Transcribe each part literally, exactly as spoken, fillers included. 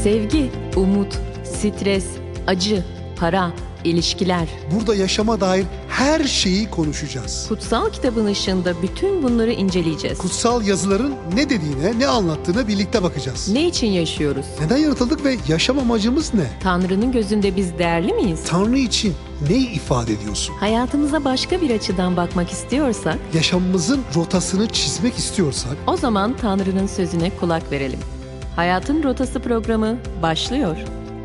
Sevgi, umut, stres, acı, para, ilişkiler. Burada yaşama dair her şeyi konuşacağız. Kutsal kitabın ışığında bütün bunları inceleyeceğiz. Kutsal yazıların ne dediğine, ne anlattığına birlikte bakacağız. Ne için yaşıyoruz? Neden yaratıldık ve yaşam amacımız ne? Tanrı'nın gözünde biz değerli miyiz? Tanrı için neyi ifade ediyorsun? Hayatımıza başka bir açıdan bakmak istiyorsak, yaşamımızın rotasını çizmek istiyorsak, o zaman Tanrı'nın sözüne kulak verelim. Hayatın Rotası programı başlıyor.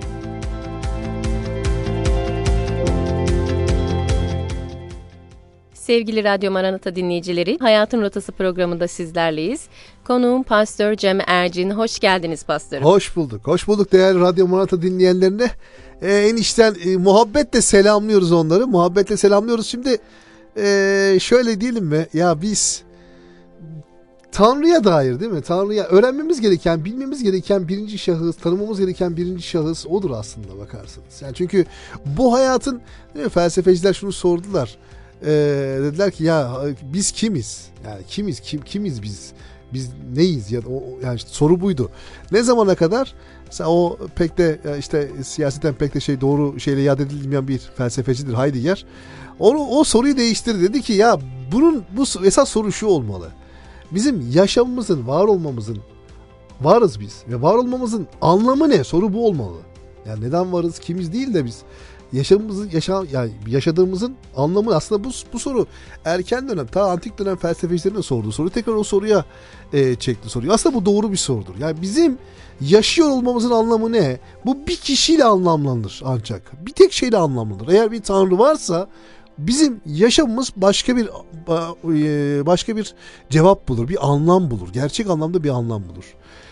Sevgili Radyo Maranata dinleyicileri, Hayatın Rotası programında sizlerleyiz. Konuğum Pastör Cem Ercin. Hoş geldiniz pastörüm. Hoş bulduk. Hoş bulduk değerli Radyo Maranata dinleyenlerine. Ee, en içten e, muhabbetle selamlıyoruz onları. Muhabbetle selamlıyoruz. Şimdi e, şöyle diyelim mi? Ya biz Tanrı'ya dair değil mi? Tanrı'ya öğrenmemiz gereken, bilmemiz gereken birinci şahıs, tanımamız gereken birinci şahıs odur aslında bakarsanız. Yani çünkü bu hayatın, felsefeciler şunu sordular. Ee, dediler ki ya biz kimiz? Yani kimiz? Kim kimiz biz? Biz neyiz? Ya o yani işte soru buydu. Ne zamana kadar? Mesela o pek de işte siyaseten pek de şey doğru şeyle yad edilmeyen bir felsefecidir Heidegger. Onu o soruyu değiştirdi. Dedi ki ya bunun bu esas soru şu olmalı. Bizim yaşamımızın, var olmamızın, varız biz ve var olmamızın anlamı ne? Soru bu olmalı. Yani neden varız, kimiz değil de biz yaşamımızın, yaşa, yani yaşadığımızın anlamı aslında bu bu soru erken dönem, ta antik dönem felsefecilerine sorduğu soru, tekrar o soruya e, çekti soruyu. Aslında bu doğru bir sorudur. Yani bizim yaşıyor olmamızın anlamı ne? Bu bir kişiyle anlamlanır ancak. Bir tek şeyle anlamlanır. Eğer bir Tanrı varsa bizim yaşamımız başka bir başka bir cevap bulur, bir anlam bulur. Gerçek anlamda bir anlam bulur.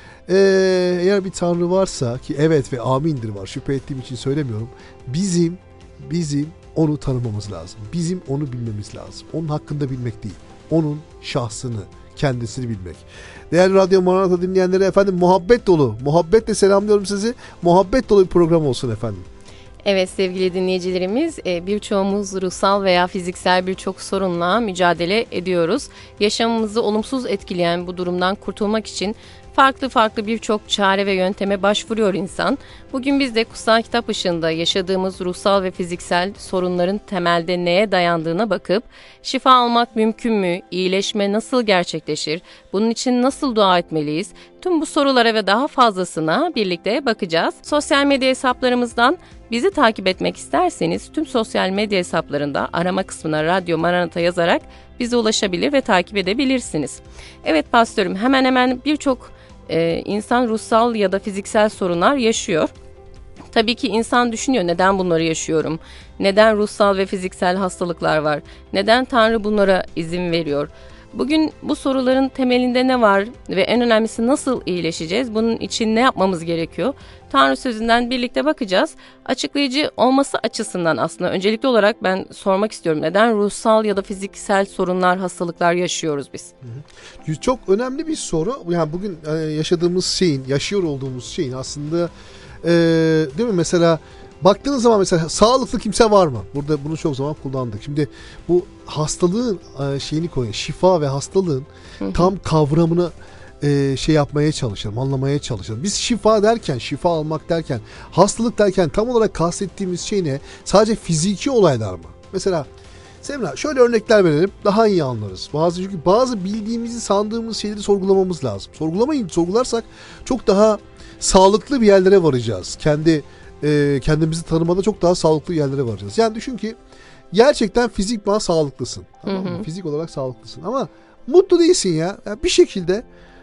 Ee, eğer bir Tanrı varsa, ki evet ve amindir var, şüphe ettiğim için söylemiyorum. Bizim bizim onu tanımamız lazım. Bizim onu bilmemiz lazım. Onun hakkında bilmek değil. Onun şahsını, kendisini bilmek. Değerli Radyo Maranata dinleyenleri, efendim muhabbet dolu, muhabbetle selamlıyorum sizi. Muhabbet dolu bir program olsun efendim. Evet sevgili dinleyicilerimiz, birçoğumuz ruhsal veya fiziksel birçok sorunla mücadele ediyoruz. Yaşamımızı olumsuz etkileyen bu durumdan kurtulmak için farklı farklı birçok çare ve yönteme başvuruyor insan. Bugün biz de kutsal kitap ışığında yaşadığımız ruhsal ve fiziksel sorunların temelde neye dayandığına bakıp şifa almak mümkün mü, iyileşme nasıl gerçekleşir, bunun için nasıl dua etmeliyiz? Tüm bu sorulara ve daha fazlasına birlikte bakacağız. Sosyal medya hesaplarımızdan bizi takip etmek isterseniz tüm sosyal medya hesaplarında arama kısmına Radyo Maranata yazarak bize ulaşabilir ve takip edebilirsiniz. Evet pastörüm, hemen hemen birçok e, insan ruhsal ya da fiziksel sorunlar yaşıyor. Tabii ki insan düşünüyor, neden bunları yaşıyorum? Neden ruhsal ve fiziksel hastalıklar var? Neden Tanrı bunlara izin veriyor? Bugün bu soruların temelinde ne var ve en önemlisi nasıl iyileşeceğiz? Bunun için ne yapmamız gerekiyor? Tanrı sözünden birlikte bakacağız. Açıklayıcı olması açısından aslında öncelikli olarak ben sormak istiyorum. Neden ruhsal ya da fiziksel sorunlar, hastalıklar yaşıyoruz biz? Hı hı. Çok önemli bir soru. Yani bugün yaşadığımız şeyin, yaşıyor olduğumuz şeyin aslında e, değil mi? Mesela baktığınız zaman mesela sağlıklı kimse var mı? Burada bunu çok zaman kullandık. Şimdi bu hastalığın şeyini koyun, şifa ve hastalığın hı hı. tam kavramını e, şey yapmaya çalışalım, anlamaya çalışalım. Biz şifa derken, şifa almak derken, hastalık derken tam olarak kastettiğimiz şey ne? Sadece fiziki olaylar mı? Mesela Semra şöyle örnekler verelim, daha iyi anlarız. Bazı çünkü bazı bildiğimizi sandığımız şeyleri sorgulamamız lazım. Sorgulamayın, sorgularsak çok daha sağlıklı bir yerlere varacağız. Kendi e, kendimizi tanımada çok daha sağlıklı yerlere varacağız. Yani düşün ki gerçekten fizikman sağlıklısın. Tamam mı? Hı hı. Fizik olarak sağlıklısın ama mutlu değilsin ya. Yani bir şekilde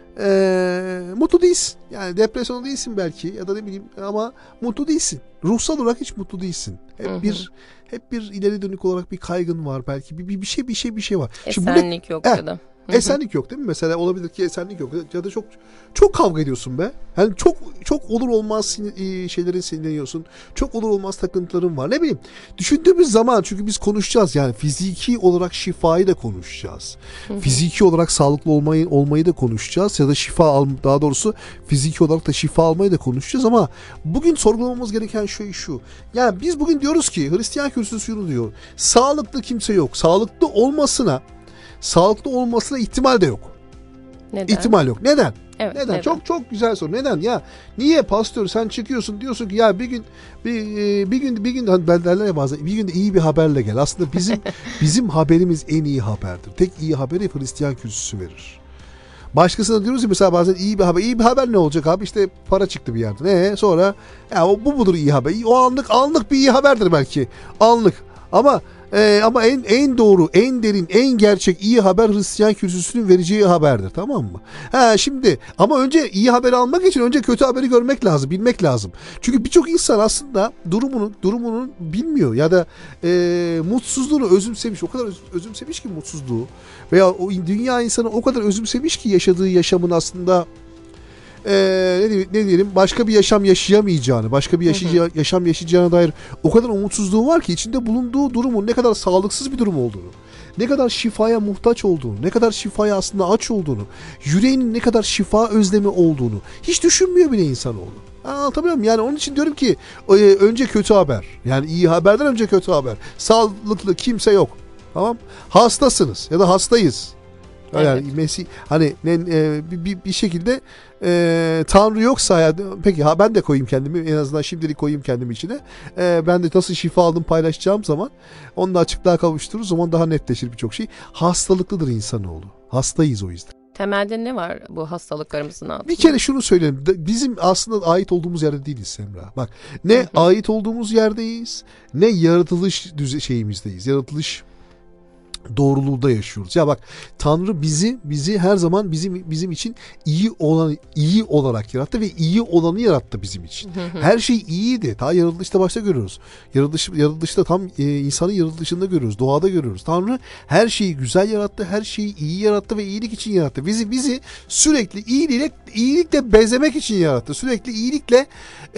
e, mutlu değilsin. Yani depresyon değilsin belki ya da ne bileyim ama mutlu değilsin. Ruhsal olarak hiç mutlu değilsin. Hep hı hı. bir hep bir ileri dönük olarak bir kaygın var belki. Bir, bir, bir şey bir şey bir şey var. Esenlik ne, yok ya da. Esenlik yok değil mi? Mesela olabilir ki esenlik yok. Ya da çok çok kavga ediyorsun be. Yani çok çok olur olmaz şeylerin sinirleniyorsun. Çok olur olmaz takıntıların var. Ne bileyim. Düşündüğümüz zaman çünkü biz konuşacağız yani fiziki olarak şifayı da konuşacağız. Hı hı. Fiziki olarak sağlıklı olmayı olmayı da konuşacağız ya da şifa al daha doğrusu fiziki olarak da şifa almayı da konuşacağız ama bugün sorgulamamız gereken şey şu. Yani biz bugün diyoruz ki Hristiyan kürsüsü şunu diyor. Sağlıklı kimse yok. Sağlıklı olmasına Sağlıklı olmasına ihtimal de yok. Neden? İhtimal yok. Neden? Evet, neden? neden? Çok çok güzel soru. Neden? Ya niye pastör sen çıkıyorsun diyorsun ki ya bir gün bir e, bir gün bir gün hani derler ya bazen bir günde iyi bir haberle gel. Aslında bizim bizim haberimiz en iyi haberdir. Tek iyi haberi Hristiyan kürsüsü verir. Başkasına diyoruz ya mesela bazen iyi bir haber. İyi bir haber ne olacak abi? İşte para çıktı bir yerden. Ee, sonra ya o, bu mudur iyi haber? O anlık anlık bir iyi haberdir belki. Anlık. Ama e, ama en en doğru, en derin, en gerçek iyi haber Hristiyan kürsüsünün vereceği haberdir. Tamam mı? Ha şimdi ama önce iyi haberi almak için önce kötü haberi görmek lazım, bilmek lazım. Çünkü birçok insan aslında durumunu durumunu bilmiyor ya da e, mutsuzluğunu özümsemiş. O kadar öz, özümsemiş ki mutsuzluğu veya o dünya insanı o kadar özümsemiş ki yaşadığı yaşamın aslında Ee, ne, diyelim, ne diyelim başka bir yaşam yaşayamayacağını, başka bir yaşayacağı, yaşam yaşayacağına dair o kadar umutsuzluğu var ki içinde bulunduğu durumun ne kadar sağlıksız bir durum olduğunu, ne kadar şifaya muhtaç olduğunu, ne kadar şifaya aslında aç olduğunu, yüreğinin ne kadar şifa özlemi olduğunu hiç düşünmüyor bile insanoğlu. Anlatabiliyor muyum? Yani onun için diyorum ki önce kötü haber. Yani iyi haberden önce kötü haber. Sağlıklı kimse yok. Tamam? Hastasınız ya da hastayız. Yani evet. Mesih hani ne, e, bir, bir şekilde e, Tanrı yoksa ya, peki ha ben de koyayım kendimi en azından şimdilik koyayım kendimi içine. E, ben de nasıl şifa aldım paylaşacağım zaman onu da açıklığa kavuştururuz. O zaman daha netleşir birçok şey. Hastalıklıdır insanoğlu. Hastayız o yüzden. Temelde ne var bu hastalıklarımızın altında? Bir kere şunu söyleyelim. Bizim aslında ait olduğumuz yerde değiliz Semra. Bak ne hı hı. ait olduğumuz yerdeyiz ne yaratılış düze şeyimizdeyiz. Yaratılış doğruluğunda yaşıyoruz. Ya bak Tanrı bizi bizi her zaman bizim bizim için iyi olan iyi olarak yarattı ve iyi olanı yarattı bizim için. Her şey iyiydi. Ta yaratılışta başta görüyoruz. Yaratılış yaratılışta tam e, insanın yaratılışında görüyoruz. Doğada görüyoruz. Tanrı her şeyi güzel yarattı. Her şeyi iyi yarattı ve iyilik için yarattı. Bizi bizi sürekli iyilikle iyilikle bezemek için yarattı. Sürekli iyilikle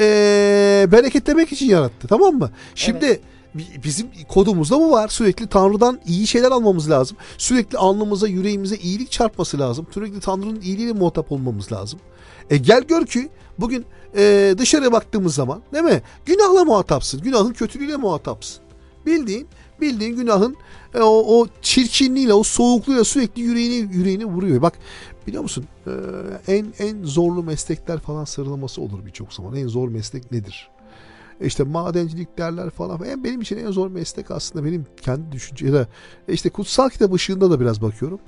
e, bereketlemek için yarattı. Tamam mı? Şimdi evet. Bizim kodumuzda bu var. Sürekli Tanrı'dan iyi şeyler almamız lazım. Sürekli alnımıza, yüreğimize iyilik çarpması lazım. Sürekli Tanrı'nın iyiliğiyle muhatap olmamız lazım. E gel gör ki bugün e, dışarıya baktığımız zaman değil mi? Günahla muhatapsın. Günahın kötülüğüyle muhatapsın. Bildiğin, bildiğin günahın e, o, o çirkinliğiyle, o soğukluğuyla sürekli yüreğini yüreğini vuruyor. Bak biliyor musun? E, en en zorlu meslekler falan sıralaması olur birçok zaman. En zor meslek nedir? İşte madencilik derler falan. Yani benim için en zor meslek aslında benim kendi düşünce ya da işte kutsal kitap ışığında da biraz bakıyorum.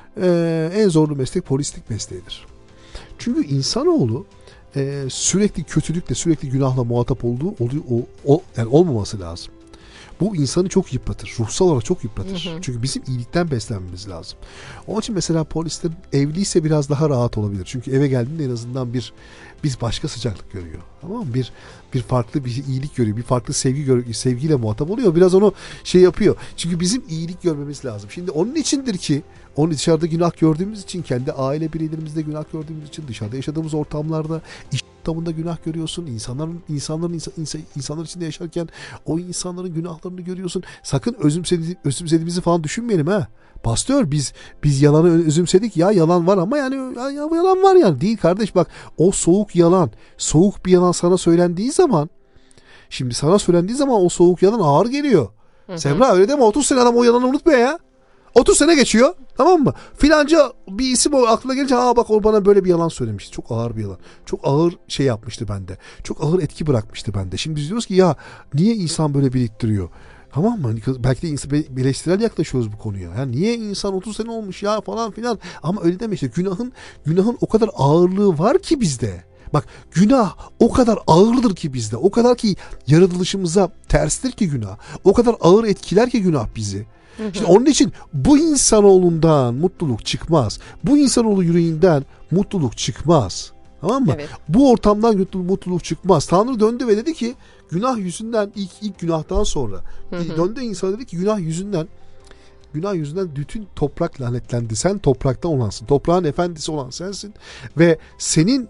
Ee, en zorlu meslek polislik mesleğidir. Çünkü insanoğlu e, sürekli kötülükle, sürekli günahla muhatap olduğu oluyor, o, o, yani olmaması lazım. Bu insanı çok yıpratır. Ruhsal olarak çok yıpratır. Hı hı. Çünkü bizim iyilikten beslenmemiz lazım. Onun için mesela polisler evliyse biraz daha rahat olabilir. Çünkü eve geldiğinde en azından bir biz başka sıcaklık görüyor. Tamam mı? Bir bir farklı bir iyilik görüyor. Bir farklı sevgi görüyor. Sevgiyle muhatap oluyor. Biraz onu şey yapıyor. Çünkü bizim iyilik görmemiz lazım. Şimdi onun içindir ki onu dışarıda günah gördüğümüz için, kendi aile bireylerimizde günah gördüğümüz için, dışarıda yaşadığımız ortamlarda, iş ortamında günah görüyorsun. İnsanların insanların insan, insan, insanlar içinde yaşarken o insanların günahlarını görüyorsun. Sakın özümsedi, özümsediğimizi falan düşünmeyelim ha. Pastör biz biz yalanı özümsedik ya, yalan var ama yani ya, yalan var yani. Değil kardeş, bak o soğuk yalan, soğuk bir yalan sana söylendiği zaman, şimdi sana söylendiği zaman o soğuk yalan ağır geliyor. Hı hı. Semra öyle deme, otuz sene adam o yalanı unutmuyor ya. otuz sene geçiyor, tamam mı? Filanca bir isim o aklına gelince, ha bak o bana böyle bir yalan söylemişti. Çok ağır bir yalan. Çok ağır şey yapmıştı bende. Çok ağır etki bırakmıştı bende. Şimdi biz diyoruz ki ya niye insan böyle biriktiriyor? Tamam mı? Belki de insan, eleştirel yaklaşıyoruz bu konuya. Yani niye insan otuz sene olmuş ya falan filan. Ama öyle deme işte. Günahın, günahın o kadar ağırlığı var ki bizde. Bak günah o kadar ağırdır ki bizde. O kadar ki yaratılışımıza terstir ki günah. O kadar ağır etkiler ki günah bizi. Hı hı. Şimdi onun için bu insanoğlundan mutluluk çıkmaz. Bu insanoğlu yüreğinden mutluluk çıkmaz. Tamam mı? Evet. Bu ortamdan mutluluk çıkmaz. Tanrı döndü ve dedi ki günah yüzünden, ilk ilk günahtan sonra hı hı. döndü insana, dedi ki günah yüzünden günah yüzünden bütün toprak lanetlendi. Sen topraktan olansın. Toprağın efendisi olan sensin ve senin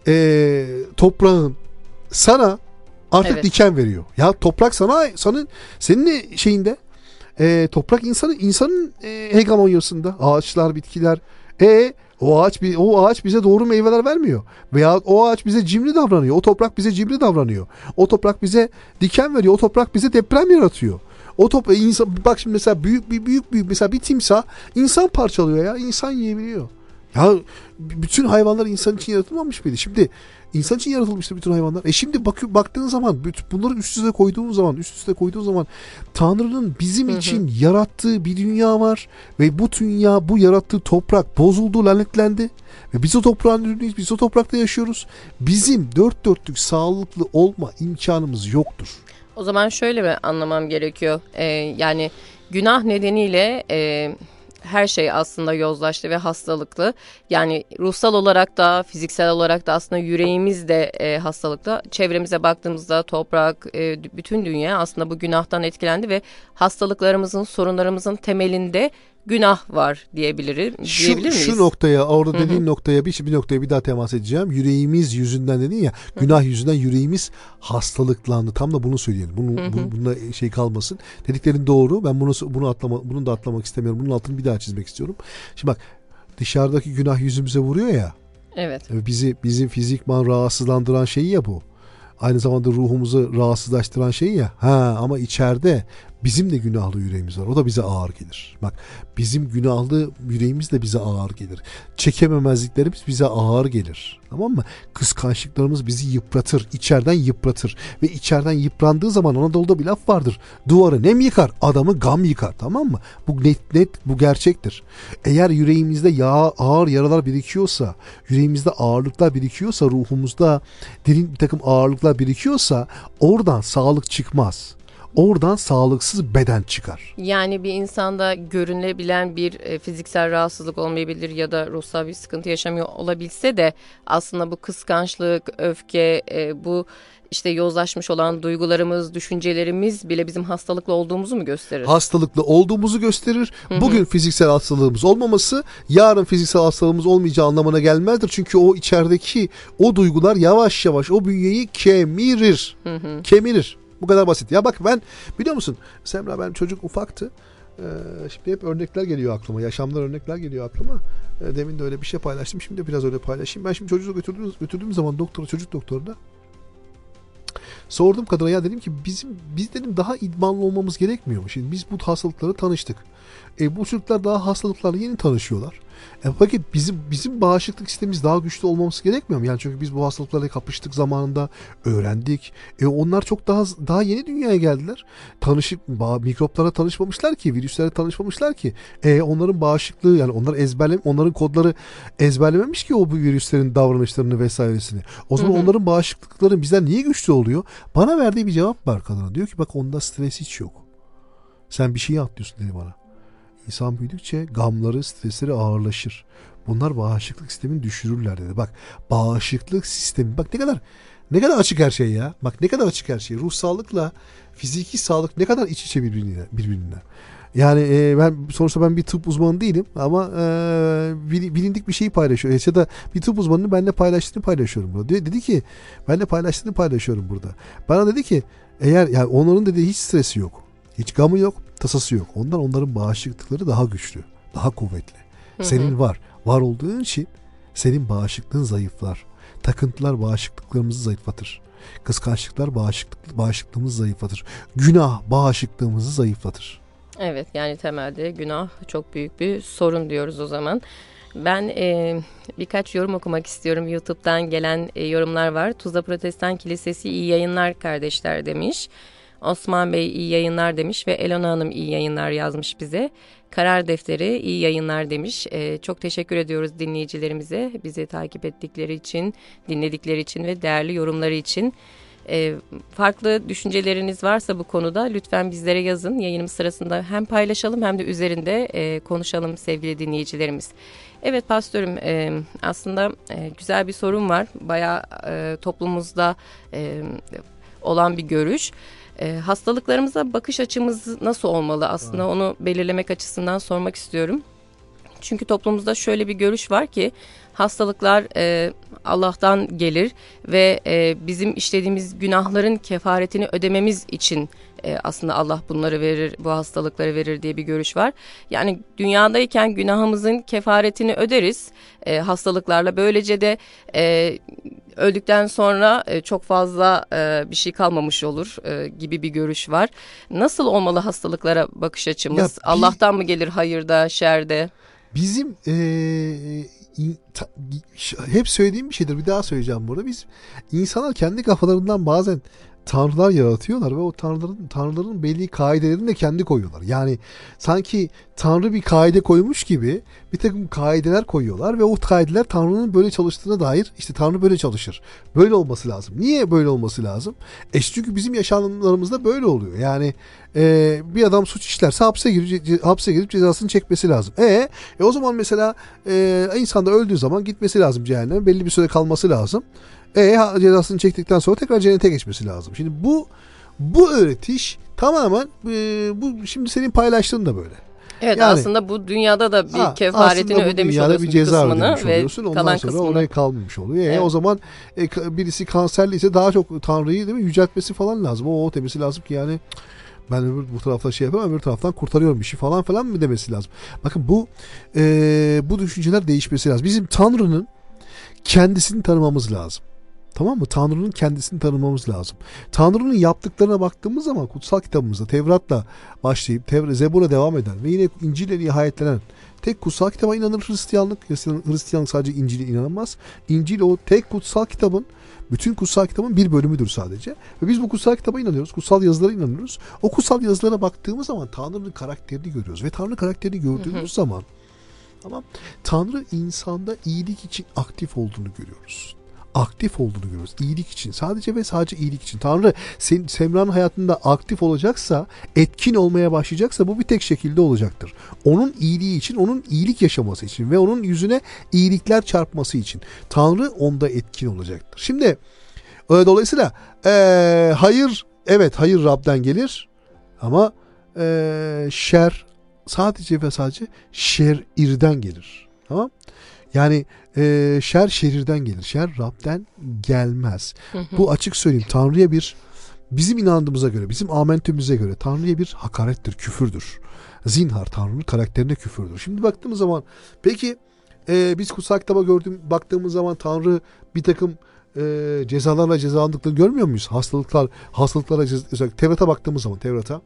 e, toprağın sana artık evet. diken veriyor. Ya toprak sana senin senin şeyinde e, toprak insanın insanın e, hegemonyasında, ağaçlar, bitkiler. E o ağaç o ağaç bize doğru meyveler vermiyor. Veya o ağaç bize cimri davranıyor. O toprak bize cimri davranıyor. O toprak bize diken veriyor. O toprak bize deprem yaratıyor. O toprak insan, bak şimdi mesela büyük bir büyük büyük mesela bir timsah insan parçalıyor ya. İnsan yiyebiliyor. Ya bütün hayvanlar insan için yaratılmamış mıydı? Şimdi insan için yaratılmıştı bütün hayvanlar. E şimdi bak, baktığın zaman bunları üst üste koyduğun zaman üst üste koyduğun zaman Tanrı'nın bizim Hı hı. için yarattığı bir dünya var ve bu dünya, bu yarattığı toprak bozuldu, lanetlendi ve biz o toprağın ürünüyüz. Biz o toprakta yaşıyoruz. Bizim dört dörtlük sağlıklı olma imkanımız yoktur. O zaman şöyle mi anlamam gerekiyor? Ee, yani günah nedeniyle e, her şey aslında yozlaştı ve hastalıklı. Yani ruhsal olarak da fiziksel olarak da aslında yüreğimiz de e, hastalıklı. Çevremize baktığımızda toprak, e, bütün dünya aslında bu günahtan etkilendi ve hastalıklarımızın, sorunlarımızın temelinde günah var diyebilirim. Şu, diyebilir miyiz? şu noktaya, orada dediğin Hı hı. noktaya bir, bir noktaya bir daha temas edeceğim. Yüreğimiz yüzünden dedin ya, günah Hı hı. yüzünden yüreğimiz hastalıklandı. Tam da bunu söyleyelim. Bunu, Hı hı. bu, bununla şey kalmasın. Dediklerin doğru. Ben bunu bunu atlama, bunu da atlamak istemiyorum. Bunun altını bir daha çizmek istiyorum. Şimdi bak, dışarıdaki günah yüzümüze vuruyor ya. Evet. Bizi bizim fizikman rahatsızlandıran şey ya bu. Aynı zamanda ruhumuzu rahatsızlaştıran şey ya. Ha, ama içeride bizim de günahlı yüreğimiz var. O da bize ağır gelir. Bak, bizim günahlı yüreğimiz de bize ağır gelir. Çekememezliklerimiz bize ağır gelir. Tamam mı? Kıskançlıklarımız bizi yıpratır. İçeriden yıpratır. Ve içeriden yıprandığı zaman Anadolu'da bir laf vardır. Duvarı nem yıkar, adamı gam yıkar. Tamam mı? Bu net net, bu gerçektir. Eğer yüreğimizde yağ, ağır yaralar birikiyorsa, yüreğimizde ağırlıklar birikiyorsa, ruhumuzda derin bir takım ağırlıklar birikiyorsa oradan sağlık çıkmaz. Oradan sağlıksız beden çıkar. Yani bir insanda görünebilen bir e, fiziksel rahatsızlık olmayabilir ya da ruhsal bir sıkıntı yaşamıyor olabilse de aslında bu kıskançlık, öfke, e, bu işte yozlaşmış olan duygularımız, düşüncelerimiz bile bizim hastalıklı olduğumuzu mu gösterir? Hastalıklı olduğumuzu gösterir. Hı hı. Bugün fiziksel hastalığımız olmaması yarın fiziksel hastalığımız olmayacağı anlamına gelmezdir. Çünkü o içerideki o duygular yavaş yavaş o bünyeyi kemirir. Hı hı. Kemirir. Bu kadar basit. Ya bak, ben biliyor musun Semra, ben çocuk ufaktı. Ee, şimdi hep örnekler geliyor aklıma. Yaşamdan örnekler geliyor aklıma. Ee, demin de öyle bir şey paylaştım. Şimdi de biraz öyle paylaşayım. Ben şimdi çocuğu götürdüğüm, götürdüğüm zaman doktora, çocuk doktoruna sordum kadına, ya dedim ki bizim biz dedim daha idmanlı olmamız gerekmiyor mu? Şimdi biz bu hastalıkları tanıştık. E, bu çocuklar daha hastalıklarla yeni tanışıyorlar. E, fakat bizim bizim bağışıklık sistemimiz daha güçlü olmamız gerekmiyor mu? Yani çünkü biz bu hastalıklarla kapıştık zamanında, öğrendik. E, onlar çok daha daha yeni dünyaya geldiler. Tanışıp mikroplara tanışmamışlar ki, virüslere tanışmamışlar ki. E, onların bağışıklığı, yani onlar ezberlem onların kodları ezberlememiş ki o bu virüslerin davranışlarını vesairesini. O zaman Hı hı. onların bağışıklıkları bizden niye güçlü oluyor? Bana verdiği bir cevap var kadına. Diyor ki bak, onda stres hiç yok. Sen bir şeyi atlıyorsun dedi bana. İnsan büyüdükçe gamları, stresleri ağırlaşır. Bunlar bağışıklık sistemini düşürürler dedi. Bak, bağışıklık sistemi, bak ne kadar ne kadar açık her şey ya. Bak ne kadar açık her şey. Ruh sağlıkla fiziki sağlık ne kadar iç içe birbirine. birbirine. Yani e, ben sonuçta ben bir tıp uzmanı değilim ama e, bilindik bir şeyi paylaşıyor. Ya da bir tıp uzmanının benimle paylaştığını paylaşıyorum burada. Dedi ki benimle paylaştığını paylaşıyorum burada. Bana dedi ki eğer, yani onların dediği hiç stresi yok. Hiç gamı yok, tasası yok. Ondan onların bağışıklıkları daha güçlü, daha kuvvetli. Hı hı. Senin var. Var olduğun için senin bağışıklığın zayıflar. Takıntılar bağışıklıklarımızı zayıflatır. Kıskançlıklar bağışıklık, bağışıklığımızı zayıflatır. Günah bağışıklığımızı zayıflatır. Evet, yani temelde günah çok büyük bir sorun diyoruz o zaman. Ben e, birkaç yorum okumak istiyorum. YouTube'dan gelen e, yorumlar var. Tuzla Protestan Kilisesi iyi yayınlar kardeşler demiş. Osman Bey iyi yayınlar demiş ve Elona Hanım iyi yayınlar yazmış bize. Karar Defteri iyi yayınlar demiş. E, çok teşekkür ediyoruz dinleyicilerimize. Bizi takip ettikleri için, dinledikleri için ve değerli yorumları için. E, farklı düşünceleriniz varsa bu konuda lütfen bizlere yazın. Yayınımız sırasında hem paylaşalım hem de üzerinde e, konuşalım sevgili dinleyicilerimiz. Evet pastörüm, e, aslında e, güzel bir sorun var. Bayağı e, toplumumuzda e, olan bir görüş. E, hastalıklarımıza bakış açımız nasıl olmalı? Aslında onu belirlemek açısından sormak istiyorum. Çünkü toplumumuzda şöyle bir görüş var ki hastalıklar e, Allah'tan gelir ve e, bizim işlediğimiz günahların kefaretini ödememiz için e, aslında Allah bunları verir, bu hastalıkları verir diye bir görüş var. Yani dünyadayken günahımızın kefaretini öderiz e, hastalıklarla. Böylece de e, öldükten sonra e, çok fazla e, bir şey kalmamış olur e, gibi bir görüş var. Nasıl olmalı hastalıklara bakış açımız? Ya, bir- Allah'tan mı gelir hayırda, şerde? Bizim e, in, ta, hep söylediğim bir şeydir. Bir daha söyleyeceğim burada. Biz insanlar kendi kafalarından bazen tanrılar yaratıyorlar ve o tanrıların tanrıların belli kaidelerini de kendi koyuyorlar. Yani sanki tanrı bir kaide koymuş gibi bir takım kaideler koyuyorlar ve o kaideler tanrının böyle çalıştığına dair, işte tanrı böyle çalışır. Böyle olması lazım. Niye böyle olması lazım? E çünkü bizim yaşamlarımızda böyle oluyor. Yani e, bir adam suç işlerse hapse girip hapse girip cezasını çekmesi lazım. E, e o zaman mesela e, insan da öldüğü zaman gitmesi lazım cehenneme. Belli bir süre kalması lazım. E cezasını çektikten sonra tekrar cennete geçmesi lazım. Şimdi bu bu öğretiş tamamen e, bu şimdi senin paylaştığın da böyle. Evet, yani, aslında bu dünyada da bir ha, kefaretini ödemiş oluyorsun bir ceza kısmını ödemiş ve oluyorsun. Ondan kalan sonra kısmını. oraya kalmamış oluyor. Evet. E, o zaman e, birisi kanserli ise daha çok Tanrı'yı değil mi yüceltmesi falan lazım. O, o demesi lazım ki yani ben öbür bu tarafta şey yapamam, öbür taraftan kurtarıyorum bir şey falan falan mı demesi lazım. Bakın bu e, bu düşünceler değişmesi lazım. Bizim Tanrı'nın kendisini tanımamız lazım. Tamam mı? Tanrı'nın kendisini tanımamız lazım. Tanrı'nın yaptıklarına baktığımız zaman kutsal kitabımızda Tevrat'la başlayıp Tevrat, Zebur'a devam eden ve yine İncil'le nihayetlenen tek kutsal kitaba inanır Hristiyanlık. Hristiyanlık sadece İncil'e inanamaz. İncil o tek kutsal kitabın, bütün kutsal kitabın bir bölümüdür sadece. Ve biz bu kutsal kitaba inanıyoruz. Kutsal yazılara inanıyoruz. O kutsal yazılara baktığımız zaman Tanrı'nın karakterini görüyoruz. Ve Tanrı karakterini gördüğümüz hı hı. zaman tamam, Tanrı insanda iyilik için aktif olduğunu görüyoruz. Aktif olduğunu görüyoruz. İyilik için. Sadece ve sadece iyilik için. Tanrı sen, Semra'nın hayatında aktif olacaksa, etkin olmaya başlayacaksa bu bir tek şekilde olacaktır. Onun iyiliği için, onun iyilik yaşaması için ve onun yüzüne iyilikler çarpması için. Tanrı onda etkin olacaktır. Şimdi e, dolayısıyla e, hayır, evet hayır Rab'den gelir ama e, şer sadece ve sadece şerirden gelir. Tamam? Yani e, şer şerirden gelir. Şer Rab'den gelmez. Hı hı. Bu açık söyleyeyim. Tanrı'ya bir, bizim inandığımıza göre, bizim amentümüze göre Tanrı'ya bir hakarettir, küfürdür. Zinhar Tanrı'nın karakterine küfürdür. Şimdi baktığımız zaman peki e, biz kutsal kitaba gördüğüm, baktığımız zaman Tanrı bir takım e, cezalarla cezalandıklarını görmüyor muyuz? Hastalıklar, hastalıklara ceza, Tevrat'a baktığımız zaman Tevrat'a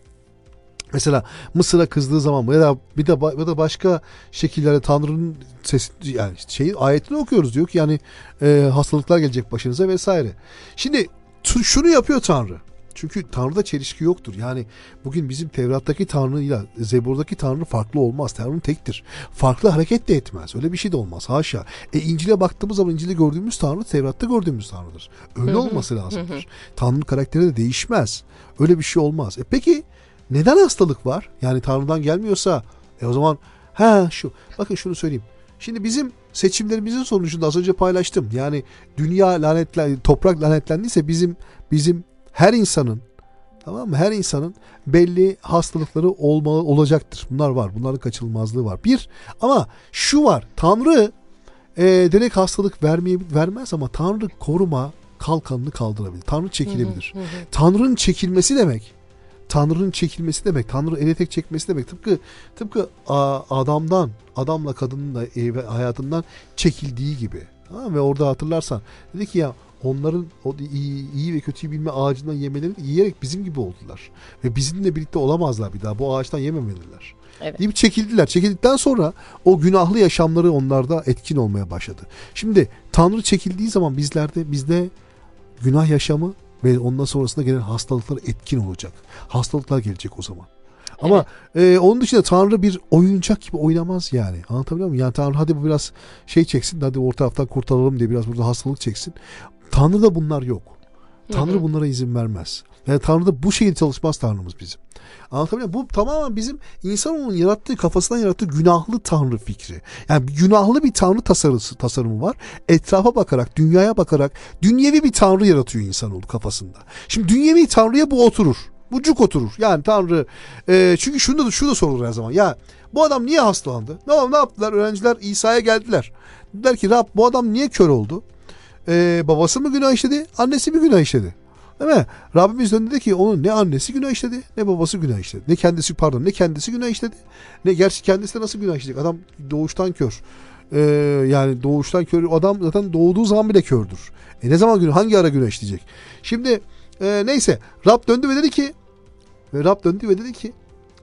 mesela Mısır'a kızdığı zaman ya da bir de ya da başka şekillerde Tanrı'nın sesi, yani şeyin ayetini okuyoruz, diyor ki yani e, hastalıklar gelecek başınıza vesaire. Şimdi şunu yapıyor Tanrı. Çünkü Tanrı'da çelişki yoktur. Yani bugün bizim Tevrat'taki Tanrı ile Zebur'daki Tanrı farklı olmaz. Tanrı tektir. Farklı hareket de etmez. Öyle bir şey de olmaz. Haşa. E İncil'e baktığımız zaman İncil'de gördüğümüz Tanrı Tevrat'ta gördüğümüz Tanrı'dır. Öyle olması lazımdır. Tanrı'nın karakteri de değişmez. Öyle bir şey olmaz. E peki neden hastalık var? Yani Tanrı'dan gelmiyorsa e o zaman ha şu. Bakın şunu söyleyeyim. Şimdi bizim seçimlerimizin sonucunda az önce paylaştım. Yani dünya lanetlen, toprak lanetlendiyse bizim bizim her insanın, tamam mı? Her insanın belli hastalıkları olmalı olacaktır. Bunlar var. Bunların kaçınılmazlığı var. Bir, ama şu var. Tanrı e, direkt hastalık vermeye vermez ama Tanrı koruma kalkanını kaldırabilir. Tanrı çekilebilir. Hı hı hı. Tanrı'nın çekilmesi demek. Tanrı'nın çekilmesi demek. Tanrı ele tek çekmesi demek. Tıpkı tıpkı adamdan, adamla kadının da ev, hayatından çekildiği gibi. Ha, ve orada hatırlarsan dedi ki ya onların o iyi, iyi ve kötüyü bilme ağacından yemeleri yiyerek bizim gibi oldular. Ve bizimle birlikte olamazlar bir daha. Bu ağaçtan yememeliler. Evet. Deyip çekildiler. Çekildikten sonra o günahlı yaşamları onlarda etkin olmaya başladı. Şimdi Tanrı çekildiği zaman bizlerde bizde günah yaşamı ve ondan sonrasında gelen hastalıklar etkin olacak. Hastalıklar gelecek o zaman. Ama evet. e, onun dışında Tanrı bir oyuncak gibi oynamaz yani. Anlatabiliyor muyum? Yani Tanrı hadi bu biraz şey çeksin, hadi orta taraftan kurtaralım diye biraz burada hastalık çeksin. Tanrı'da bunlar yok. Tanrı hı hı. bunlara izin vermez. Yani Tanrı'da bu şekilde çalışmaz Tanrımız bizim. Anlatabiliyor muyum? Bu tamamen bizim insanoğlunun yarattığı, kafasından yarattığı günahlı Tanrı fikri. Yani günahlı bir Tanrı tasarısı, tasarımı var. Etrafa bakarak, dünyaya bakarak dünyevi bir Tanrı yaratıyor insanoğlu kafasında. Şimdi dünyevi Tanrı'ya bu oturur. Bu cuk oturur. Yani Tanrı e, çünkü şunu da, şu da sorulur her zaman. Ya bu adam niye hastalandı? Ne, ne yaptılar? Öğrenciler İsa'ya geldiler. Dediler ki Rab bu adam niye kör oldu? Ee, babası mı günah işledi? Annesi mi günah işledi? Değil mi? Rabbimiz döndü dedi ki onun ne annesi günah işledi, ne babası günah işledi. Ne kendisi pardon, ne kendisi günah işledi. Ne gerçi kendisi de nasıl günah işleyecek? Adam doğuştan kör. Ee, yani doğuştan kör adam zaten doğduğu zaman bile kördür. E ne zaman günah, hangi ara günah işleyecek? Şimdi e, neyse Rab döndü ve dedi ki ve Rab döndü ve dedi ki ne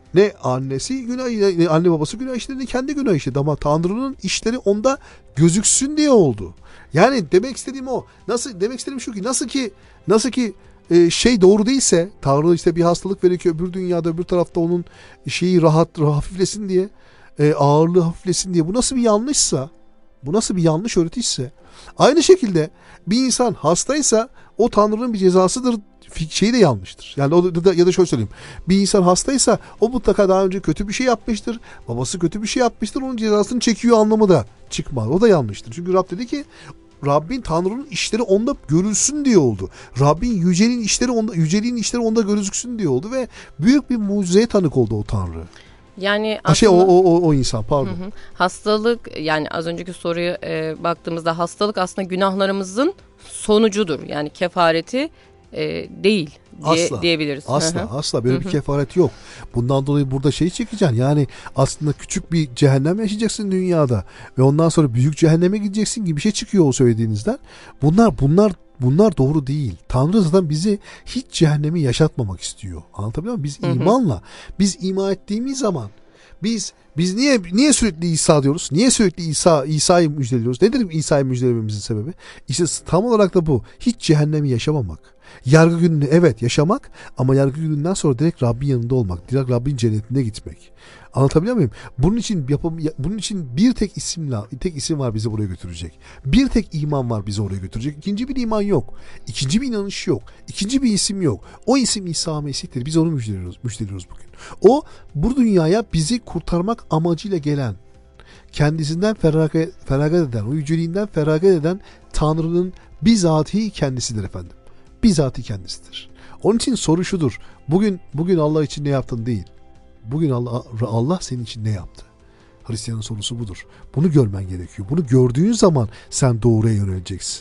Ne annesi günah, ne anne babası günah işledi, ne kendi günah işledi. Ama Tanrı'nın işleri onda gözüksün diye oldu. Yani demek istediğim o. Nasıl demek istediğim şu ki nasıl ki nasıl ki e, şey doğru değilse, Tanrı işte bir hastalık veriyor ki öbür dünyada öbür tarafta onun şeyi rahat hafiflesin diye, e, ağırlığı hafiflesin diye. Bu nasıl bir yanlışsa, bu nasıl bir yanlış öğretiyse, aynı şekilde bir insan hastaysa o Tanrı'nın bir cezasıdır şeyi de yanlıştır. Yani o da, ya da şöyle söyleyeyim. Bir insan hastaysa o mutlaka daha önce kötü bir şey yapmıştır. Babası kötü bir şey yapmıştır. Onun cezasını çekiyor anlamı da çıkmaz. O da yanlıştır. Çünkü Rab dedi ki Rabbin Tanrı'nın işleri onda görülsün diye oldu. Rabbin yücenin işleri onda, yüceliğin işleri onda gözüksün diye oldu ve büyük bir mucizeye tanık oldu o Tanrı. Yani aslında, şey o, o o insan pardon. Hı hı. Hastalık, yani az önceki soruya e, baktığımızda hastalık aslında günahlarımızın sonucudur. Yani kefareti e, değil diye, asla, diyebiliriz. Asla hı hı. asla böyle hı hı. bir kefaret yok. Bundan dolayı burada şey çekeceksin. Yani aslında küçük bir cehennem yaşayacaksın dünyada ve ondan sonra büyük cehenneme gideceksin gibi bir şey çıkıyor o söylediğinizden. Bunlar bunlar Bunlar doğru değil. Tanrı zaten bizi hiç cehennemi yaşatmamak istiyor. Anlatabiliyor muyum? Biz hı hı. imanla, biz iman ettiğimiz zaman biz biz niye niye sürekli İsa diyoruz? Niye sürekli İsa İsa'yı müjdeliyoruz? Nedir İsa'yı müjdelememizin sebebi? İşte tam olarak da bu. Hiç cehennemi yaşamamak. Yargı gününü evet yaşamak ama yargı gününden sonra direkt Rabbin yanında olmak, direkt Rabbin cennetine gitmek. Anlatabiliyor muyum? Bunun için yapım, bunun için bir tek isimle, tek isim var bizi buraya götürecek. Bir tek iman var bizi oraya götürecek. İkinci bir iman yok. İkinci bir inanış yok. İkinci bir isim yok. O isim İsa Mesih'tir. Biz onu müjdeliyoruz, müjdeliyoruz bugün. O bu dünyaya bizi kurtarmak amacıyla gelen, kendisinden feragat, feragat eden, o yüceliğinden feragat eden Tanrı'nın bizatihi kendisidir efendim. Bizatihi kendisidir. Onun için soru şudur. Bugün bugün Allah için ne yaptın değil. Bugün Allah, Allah senin için ne yaptı? Hristiyanın sorusu budur. Bunu görmen gerekiyor. Bunu gördüğün zaman sen doğruya yöneleceksin.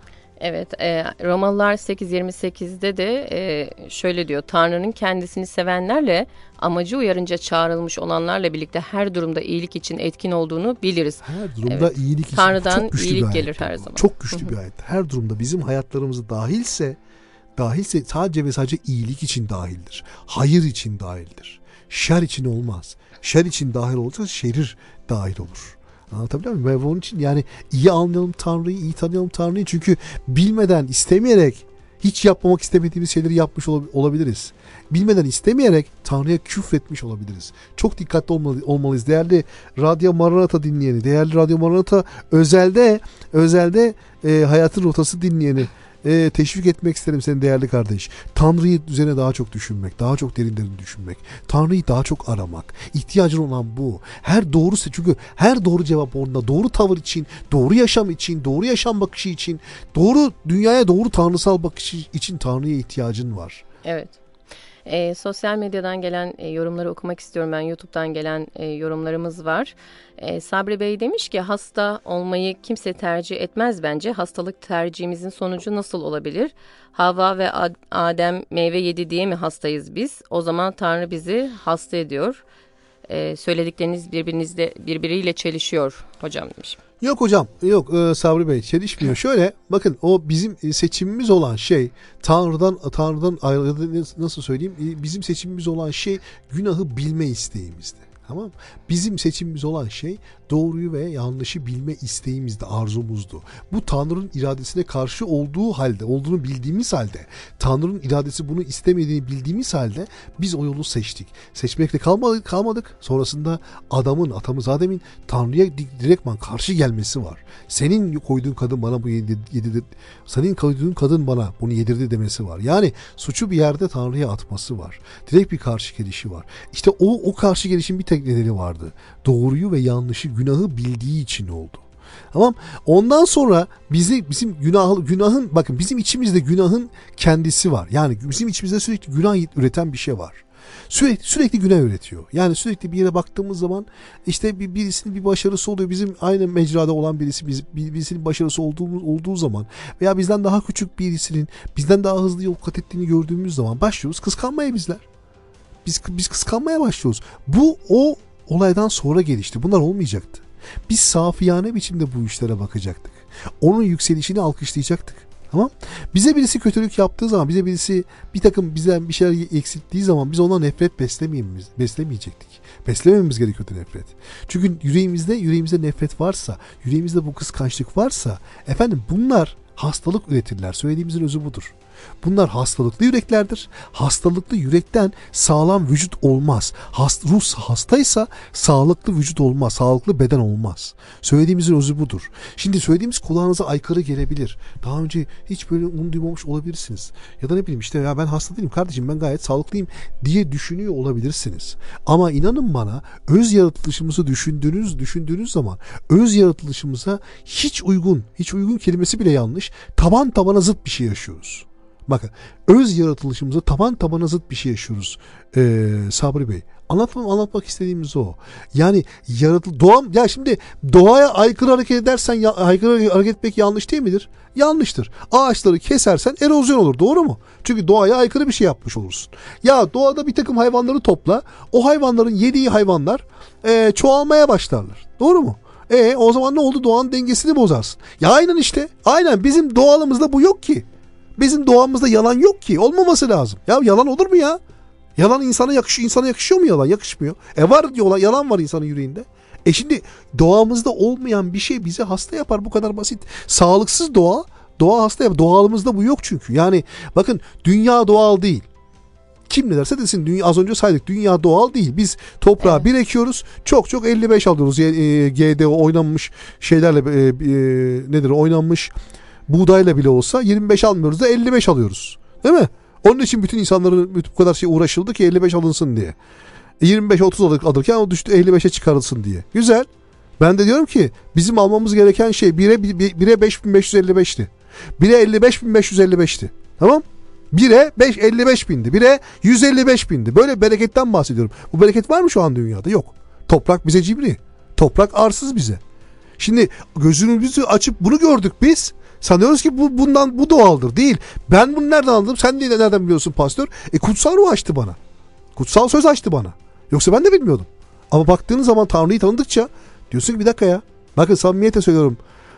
Evet, e, Romalılar sekiz yirmi sekizde de e, şöyle diyor. Tanrı'nın kendisini sevenlerle amacı uyarınca çağrılmış olanlarla birlikte her durumda iyilik için etkin olduğunu biliriz. Her durumda evet. iyilik için Tanrı'dan çok güçlü iyilik bir gelir ayet. her zaman. Çok güçlü bir ayet. Her durumda bizim hayatlarımızı dahilse, dahilse sadece ve sadece iyilik için dahildir. Hayır için dahildir. Şer için olmaz. Şer için dahil olursa şerir dahil olur. Anlatabiliyor muyum? Ve onun için yani iyi anlayalım Tanrı'yı, iyi tanıyalım Tanrı'yı. Çünkü bilmeden, istemeyerek, hiç yapmamak istemediğimiz şeyleri yapmış olabiliriz. Bilmeden, istemeyerek Tanrı'ya küfretmiş olabiliriz. Çok dikkatli olmalı, olmalıyız. Değerli Radyo Maranatha dinleyeni, değerli Radyo Maranatha özelde, özelde e, Hayatın Rotası dinleyeni. E, teşvik etmek isterim seni değerli kardeş. Tanrı'yı üzerine daha çok düşünmek, daha çok derin derin düşünmek. Tanrı'yı daha çok aramak. İhtiyacın olan bu. Her doğru çünkü her doğru cevap onda. Doğru tavır için, doğru yaşam için, doğru yaşam bakışı için, doğru dünyaya doğru tanrısal bakışı için Tanrı'ya ihtiyacın var. Evet. E, sosyal medyadan gelen e, yorumları okumak istiyorum ben. YouTube'dan gelen e, yorumlarımız var. E, Sabri Bey demiş ki hasta olmayı kimse tercih etmez bence. Hastalık tercihimizin sonucu nasıl olabilir? Havva ve Ad- Adem meyve yedi diye mi hastayız biz? O zaman Tanrı bizi hasta ediyor. E, söyledikleriniz birbirinizle birbiriyle çelişiyor hocam demiş. Yok hocam, yok e, Sabri Bey çelişmiyor. Şöyle bakın o bizim seçimimiz olan şey Tanrı'dan Tanrı'dan ayrı nasıl söyleyeyim? Bizim seçimimiz olan şey günahı bilme isteğimizdi. Tamam. Bizim seçimimiz olan şey doğruyu ve yanlışı bilme isteğimizdi, arzumuzdu. Bu Tanrı'nın iradesine karşı olduğu halde, olduğunu bildiğimiz halde, Tanrı'nın iradesi bunu istemediğini bildiğimiz halde biz o yolu seçtik. Seçmekle kalmadık, kalmadık. Sonrasında adamın, atamız Adem'in Tanrı'ya direktman karşı gelmesi var. Senin koyduğun kadın bana bu yedirdi, senin koyduğun kadın bana bunu yedirdi demesi var. Yani suçu bir yerde Tanrı'ya atması var. Direkt bir karşı gelişi var. İşte o o karşı gelişin bir tek nedeni vardı. Doğruyu ve yanlışı, günahı bildiği için oldu. Tamam. Ondan sonra bizi bizim günah günahın bakın bizim içimizde günahın kendisi var. Yani bizim içimizde sürekli günah üreten bir şey var. Sürekli sürekli günah üretiyor. Yani sürekli bir yere baktığımız zaman işte bir birisinin bir başarısı oluyor. Bizim aynı mecrada olan birisi biz, birisinin başarısı olduğumuz olduğu zaman veya bizden daha küçük birisinin bizden daha hızlı yol kat ettiğini gördüğümüz zaman başlıyoruz kıskanmaya bizler. Biz biz kıskanmaya başlıyoruz. Bu o olaydan sonra gelişti. Bunlar olmayacaktı. Biz safiyane biçimde bu işlere bakacaktık. Onun yükselişini alkışlayacaktık. Tamam. Bize birisi kötülük yaptığı zaman, bize birisi bir takım bizden bir şeyler eksilttiği zaman biz ona nefret beslemeyemiz, beslemeyecektik. Beslemememiz gerekiyordu nefret. Çünkü yüreğimizde yüreğimizde nefret varsa, yüreğimizde bu kıskançlık varsa, efendim bunlar hastalık üretirler. Söylediğimizin özü budur. Bunlar hastalıklı yüreklerdir. Hastalıklı yürekten sağlam vücut olmaz. Hast, ruh hastaysa sağlıklı vücut olmaz. Sağlıklı beden olmaz. Söylediğimizin özü budur. Şimdi söylediğimiz kulağınıza aykırı gelebilir. Daha önce hiç böyle bunu duymamış olabilirsiniz. Ya da ne bileyim işte ya ben hasta değilim kardeşim, ben gayet sağlıklıyım diye düşünüyor olabilirsiniz. Ama inanın bana, öz yaratılışımızı düşündüğünüz düşündüğünüz zaman öz yaratılışımıza hiç uygun, hiç uygun kelimesi bile yanlış. Taban tabana zıt bir şey yaşıyoruz. Bakın, öz yaratılışımıza taban tabana zıt bir şey yaşıyoruz ee, Sabri Bey. Anlatmam, anlatmak istediğimiz o. Yani yaratıl doğam ya şimdi doğaya aykırı hareket edersen ya, aykırı hareket etmek yanlış değil midir? Yanlıştır. Ağaçları kesersen erozyon olur. Doğru mu? Çünkü doğaya aykırı bir şey yapmış olursun. Ya doğada bir takım hayvanları topla. O hayvanların yediği hayvanlar e, çoğalmaya başlarlar. Doğru mu? E o zaman ne oldu? Doğanın dengesini bozarsın. Ya aynen işte. Aynen bizim doğalımızda bu yok ki. Bizim doğamızda yalan yok ki. Olmaması lazım. Ya yalan olur mu ya? Yalan insana yakışıyor. İnsana yakışıyor mu yalan? Yakışmıyor. E var diyorlar. Yalan var insanın yüreğinde. E şimdi doğamızda olmayan bir şey bizi hasta yapar. Bu kadar basit. Sağlıksız doğa, doğa hasta yapar. Doğalımızda bu yok çünkü. Yani bakın, dünya doğal değil. Kim ne derse desin, dünya, az önce saydık, dünya doğal değil. Biz toprağa evet. bir ekiyoruz, çok çok elli beş alıyoruz. E, G D O oynanmış şeylerle e, e, nedir oynanmış buğdayla bile olsa yirmi beş almıyoruz da elli beş alıyoruz. Değil mi? Onun için bütün insanların bu kadar şey uğraşıldı ki elli beş alınsın diye. yirmi beş otuz alırken o düştü elli beşe çıkarılsın diye. Güzel. Ben de diyorum ki bizim almamız gereken şey bire beş bin beş yüz elli beşti. bire elli beş bin beş yüz elli beşti. Tamam? bire elli beş bindi. bire yüz elli beş bindi. Böyle bereketten bahsediyorum. Bu bereket var mı şu an dünyada? Yok. Toprak bize cimri. Toprak arsız bize. Şimdi gözümüzü açıp bunu gördük biz. Sanıyoruz ki bu bundan bu doğaldır. Değil. Ben bunu nereden aldım? Sen de nereden biliyorsun pastör? E kutsal ruh açtı bana. Kutsal söz açtı bana. Yoksa ben de bilmiyordum. Ama baktığın zaman Tanrı'yı tanıdıkça diyorsun ki bir dakika ya. Bakın samimiyetle söylüyorum.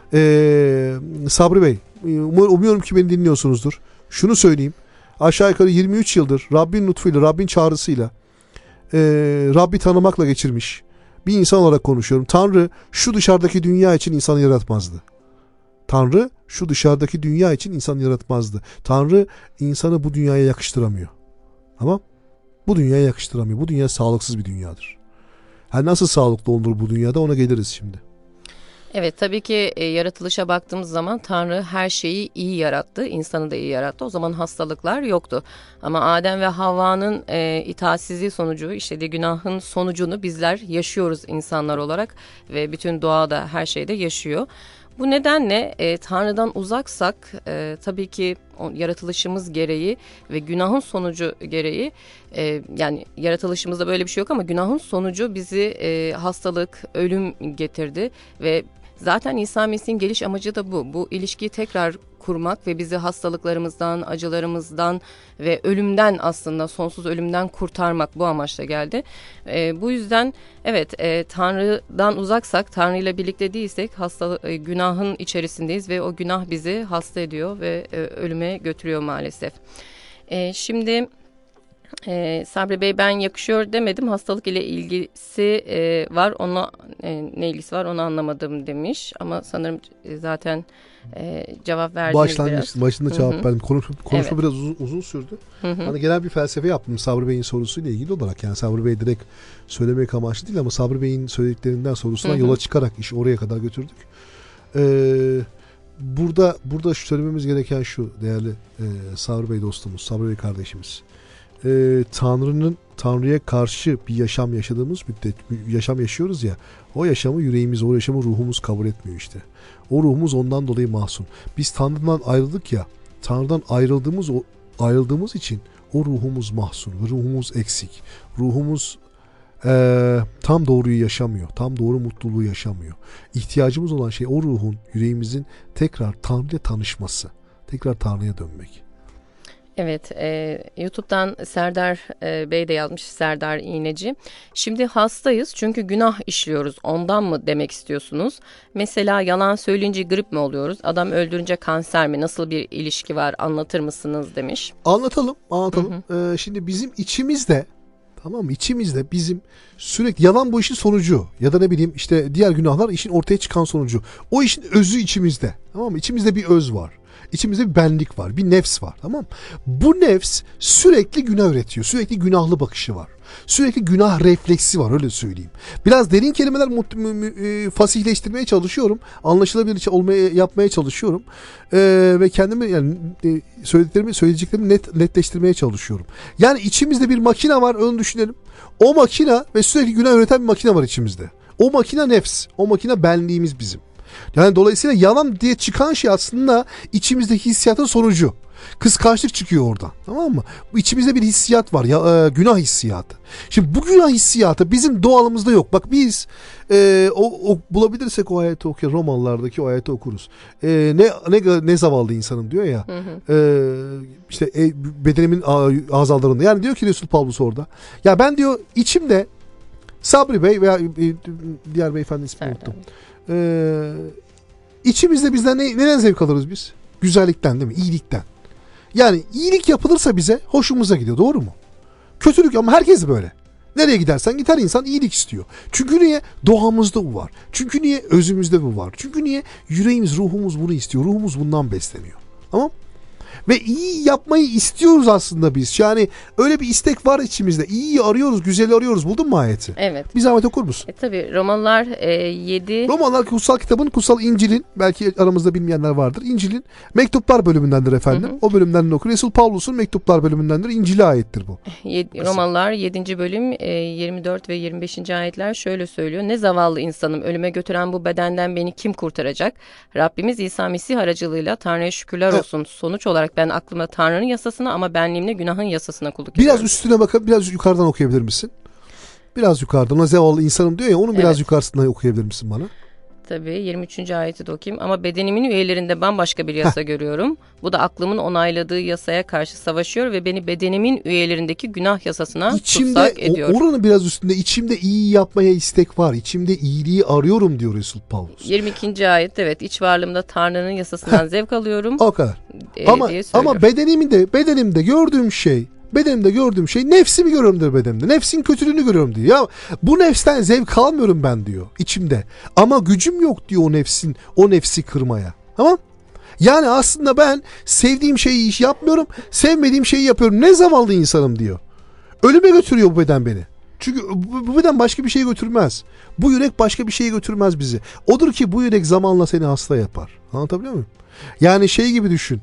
Ee, Sabri Bey, umuyorum ki beni dinliyorsunuzdur. Şunu söyleyeyim. Aşağı yukarı yirmi üç yıldır Rabbin lütfuyla, Rabbin çağrısıyla e, Rabbi tanımakla geçirmiş bir insan olarak konuşuyorum. Tanrı şu dışarıdaki dünya için insanı yaratmazdı. Tanrı şu dışarıdaki dünya için insanı yaratmazdı. Tanrı insanı bu dünyaya yakıştıramıyor. Tamam? Bu dünyaya yakıştıramıyor. Bu dünya sağlıksız bir dünyadır. Her nasıl sağlıklı olur bu dünyada, ona geliriz şimdi. Evet, tabii ki e, yaratılışa baktığımız zaman Tanrı her şeyi iyi yarattı, insanı da iyi yarattı. O zaman hastalıklar yoktu. Ama Adem ve Havva'nın e, itaatsizliği sonucu, işlediği günahın sonucunu bizler yaşıyoruz insanlar olarak ve bütün doğada, her şeyde yaşıyor. Bu nedenle e, Tanrı'dan uzaksak e, tabii ki o, yaratılışımız gereği ve günahın sonucu gereği e, yani yaratılışımızda böyle bir şey yok ama günahın sonucu bizi e, hastalık, ölüm getirdi ve zaten İsa Mesih'in geliş amacı da bu. Bu ilişkiyi tekrar kurmak ve bizi hastalıklarımızdan, acılarımızdan ve ölümden, aslında sonsuz ölümden kurtarmak, bu amaçla geldi. E, bu yüzden evet, e, Tanrı'dan uzaksak, Tanrı ile birlikte değilsek hastalık, e, günahın içerisindeyiz ve o günah bizi hasta ediyor ve e, ölüme götürüyor maalesef. E, şimdi Ee, Sabri Bey, ben yakışıyor demedim, hastalık ile ilgisi e, var, ona e, ne ilgisi var onu anlamadım demiş ama sanırım e, zaten e, cevap verdiniz. Başlangıç, başında cevap Hı-hı. verdim. Konuşma, konuşma evet. biraz uzun, uzun sürdü. Hı-hı. Hani genel bir felsefe yaptım Sabri Bey'in sorusuyla ilgili olarak. Yani Sabri Bey direkt söylemek amaçlı değil ama Sabri Bey'in söylediklerinden sorusuna Hı-hı. yola çıkarak işi oraya kadar götürdük. Ee, burada burada söylememiz gereken şu değerli e, Sabri Bey dostumuz, Sabri Bey kardeşimiz. Ee, Tanrı'nın Tanrı'ya karşı bir yaşam yaşadığımız müddet, bir yaşam yaşıyoruz ya, o yaşamı yüreğimiz, o yaşamı ruhumuz kabul etmiyor işte. O ruhumuz ondan dolayı mahzun. Biz Tanrı'dan ayrıldık ya, Tanrı'dan ayrıldığımız o ayrıldığımız için o ruhumuz mahzun, ruhumuz eksik, ruhumuz ee, tam doğruyu yaşamıyor, tam doğru mutluluğu yaşamıyor. İhtiyacımız olan şey o ruhun, yüreğimizin tekrar Tanrı'yla tanışması, tekrar Tanrı'ya dönmek. Evet, e, YouTube'dan Serdar e, Bey de yazmış, Serdar İğneci. Şimdi hastayız çünkü günah işliyoruz. Ondan mı demek istiyorsunuz? Mesela yalan söyleyince grip mi oluyoruz? Adam öldürünce kanser mi? Nasıl bir ilişki var? Anlatır mısınız demiş. Anlatalım, anlatalım. Hı hı. Ee, şimdi bizim içimizde, tamam mı? İçimizde bizim sürekli yalan bu işin sonucu ya da ne bileyim işte diğer günahlar işin ortaya çıkan sonucu. O işin özü içimizde. Tamam mı? İçimizde bir öz var. İçimizde bir benlik var, bir nefs var, tamam mı? Bu nefs sürekli günah üretiyor, sürekli günahlı bakışı var. Sürekli günah refleksi var, öyle söyleyeyim. Biraz derin kelimeler fasihleştirmeye çalışıyorum. Anlaşılabilir olmaya yapmaya çalışıyorum. Ee, ve kendimi yani söylediklerimi söyleyeceklerimi net netleştirmeye çalışıyorum. Yani içimizde bir makine var, onu düşünelim. O makine ve sürekli günah üreten bir makine var içimizde. O makine nefs, o makine benliğimiz bizim. Yani dolayısıyla yalan diye çıkan şey aslında içimizdeki hissiyatın sonucu. Kıskançlık çıkıyor oradan. Tamam mı? Bu içimizde bir hissiyat var. Ya, e, günah hissiyatı. Şimdi bu günah hissiyatı bizim doğalımızda yok. Bak biz e, o, o bulabilirsek o ayeti okuyalım. Romalılardaki o ayeti okuruz. E, ne ne ne zavallı insanım diyor ya. Hı hı. E, işte e, bedenimin azalarında. Yani diyor ki Resul Pavlus orada. Ya ben diyor içimde Sabri Bey veya e, diğer beyefendi ismini unuttum. Ee, içimizde bizden ne, neden zevk alırız biz? Güzellikten değil mi? İyilikten. Yani iyilik yapılırsa bize hoşumuza gidiyor. Doğru mu? Kötülük ama herkes böyle. Nereye gidersen git her insan iyilik istiyor. Çünkü niye? Doğamızda bu var. Çünkü niye? Özümüzde bu var. Çünkü niye? Yüreğimiz, ruhumuz bunu istiyor. Ruhumuz bundan besleniyor. Tamam? Ve iyi yapmayı istiyoruz aslında biz. Yani öyle bir istek var içimizde. İyiyi arıyoruz, güzeli arıyoruz. Buldun mu ayeti? Evet. Bir zahmet okur musun? E, tabii Romalılar e, yedi... Romalılar kutsal kitabın, kutsal İncil'in, belki aramızda bilmeyenler vardır. İncil'in mektuplar bölümündendir efendim. Hı hı. O bölümden okur. Resul Pavlus'un mektuplar bölümündendir. İncil'e aittir bu. Yed- Romalılar yedinci bölüm e, yirmi dört ve yirmi beşinci ayetler şöyle söylüyor. Ne zavallı insanım, ölüme götüren bu bedenden beni kim kurtaracak? Rabbimiz İsa Mesih aracılığıyla Tanrı'ya şükürler evet. olsun. Sonuç olarak ben aklıma Tanrı'nın yasasına ama benliğimle günahın yasasına kulluk ediyorum. Biraz üstüne bakıp biraz yukarıdan okuyabilir misin? Biraz yukarıdan. O zavallı insanım diyor ya, onun biraz evet. yukarısından okuyabilir misin bana? Tabii yirmi üçüncü ayeti de okuyayım. Ama bedenimin üyelerinde bambaşka bir yasa Heh. görüyorum. Bu da aklımın onayladığı yasaya karşı savaşıyor ve beni bedenimin üyelerindeki günah yasasına İçimde, tutsak ediyor. Oranın biraz üstünde içimde iyi yapmaya istek var. İçimde iyiliği arıyorum diyor Resul Pavlus. yirmi ikinci ayet evet, iç varlığımda Tanrı'nın yasasından Heh. zevk alıyorum. O kadar. E, ama ama bedenimde bedenimde gördüğüm şey Bedenimde gördüğüm şey nefsimi görüyorum diyor bedenimde. Nefsin kötülüğünü görüyorum diyor. Ya bu nefsten zevk almıyorum ben diyor içimde. Ama gücüm yok diyor o nefsin, o nefsi kırmaya. Tamam? Yani aslında ben sevdiğim şeyi iş yapmıyorum, sevmediğim şeyi yapıyorum. Ne zavallı insanım diyor. Ölüme götürüyor bu beden beni. Çünkü bu beden başka bir şey götürmez. Bu yürek başka bir şey götürmez bizi. Odur ki bu yürek zamanla seni hasta yapar. Anlatabiliyor muyum? Yani şey gibi düşün.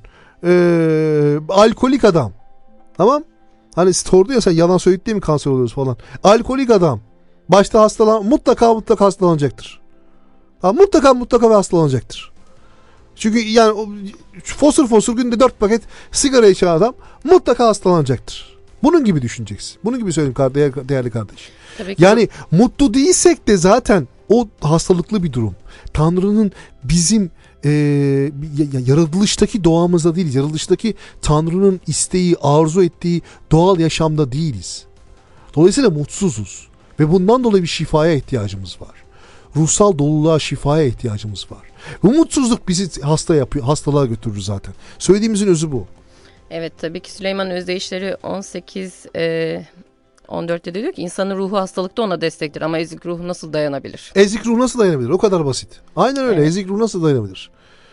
Ee, alkolik adam. Tamam? Hani sordu ya sen yalan söyleyip diye mi kanser oluyoruz falan. Alkolik adam başta hastalan mutlaka mutlaka hastalanacaktır. Ha, mutlaka mutlaka ve hastalanacaktır. Çünkü yani o, fosur fosur günde dört paket sigara içen adam mutlaka hastalanacaktır. Bunun gibi düşüneceksin. Bunun gibi söyleyeyim değerli, değerli kardeş. Yani bu... mutlu değilsek de zaten o hastalıklı bir durum. Tanrı'nın bizim e, yaratılıştaki doğamızda değiliz. Yaratılıştaki Tanrı'nın isteği, arzu ettiği doğal yaşamda değiliz. Dolayısıyla mutsuzuz. Ve bundan dolayı bir şifaya ihtiyacımız var. Ruhsal doluluğa, şifaya ihtiyacımız var. Bu mutsuzluk bizi hasta yapıyor, hastalığa götürür zaten. Söylediğimizin özü bu. Evet, tabii ki Süleyman Özdeyişleri on sekiz e, on dörtte de diyor ki insanın ruhu hastalıkta ona destektir ama ezik ruhu nasıl dayanabilir? Ezik ruh nasıl dayanabilir? O kadar basit. Aynen öyle. Evet. Ezik ruh nasıl dayanabilir?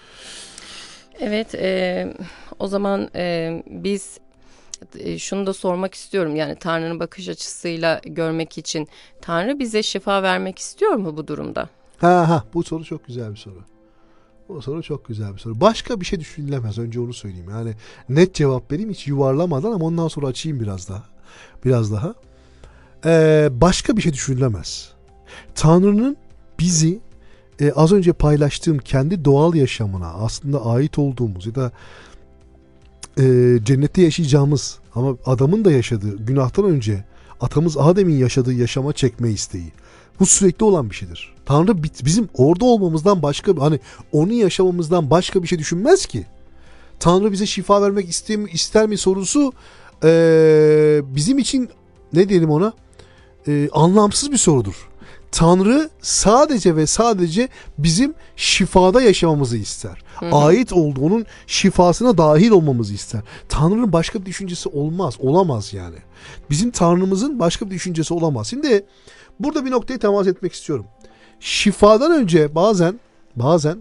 Evet, e, o zaman e, biz e, şunu da sormak istiyorum. Yani Tanrı'nın bakış açısıyla görmek için Tanrı bize şifa vermek istiyor mu bu durumda? Ha ha, bu soru çok güzel bir soru. Bu soru çok güzel bir soru. Başka bir şey düşünülemez. Önce onu söyleyeyim. Yani net cevap vereyim hiç yuvarlamadan ama ondan sonra açayım biraz daha. Biraz daha. Ee, başka bir şey düşünülemez. Tanrı'nın bizi e, az önce paylaştığım kendi doğal yaşamına aslında ait olduğumuz ya da e, cennette yaşayacağımız ama adamın da yaşadığı günahtan önce atamız Adem'in yaşadığı yaşama çekme isteği. Bu sürekli olan bir şeydir. Tanrı bizim orada olmamızdan başka, hani onu yaşamamızdan başka bir şey düşünmez ki. Tanrı bize şifa vermek ister mi, ister mi sorusu e, bizim için ne diyelim ona e, anlamsız bir sorudur. Tanrı sadece ve sadece bizim şifada yaşamamızı ister. Hı hı. Ait olduğunun şifasına dahil olmamızı ister. Tanrı'nın başka bir düşüncesi olmaz. Olamaz yani. Bizim Tanrımızın başka bir düşüncesi olamaz. Şimdi burada bir noktaya temas etmek istiyorum. Şifadan önce bazen bazen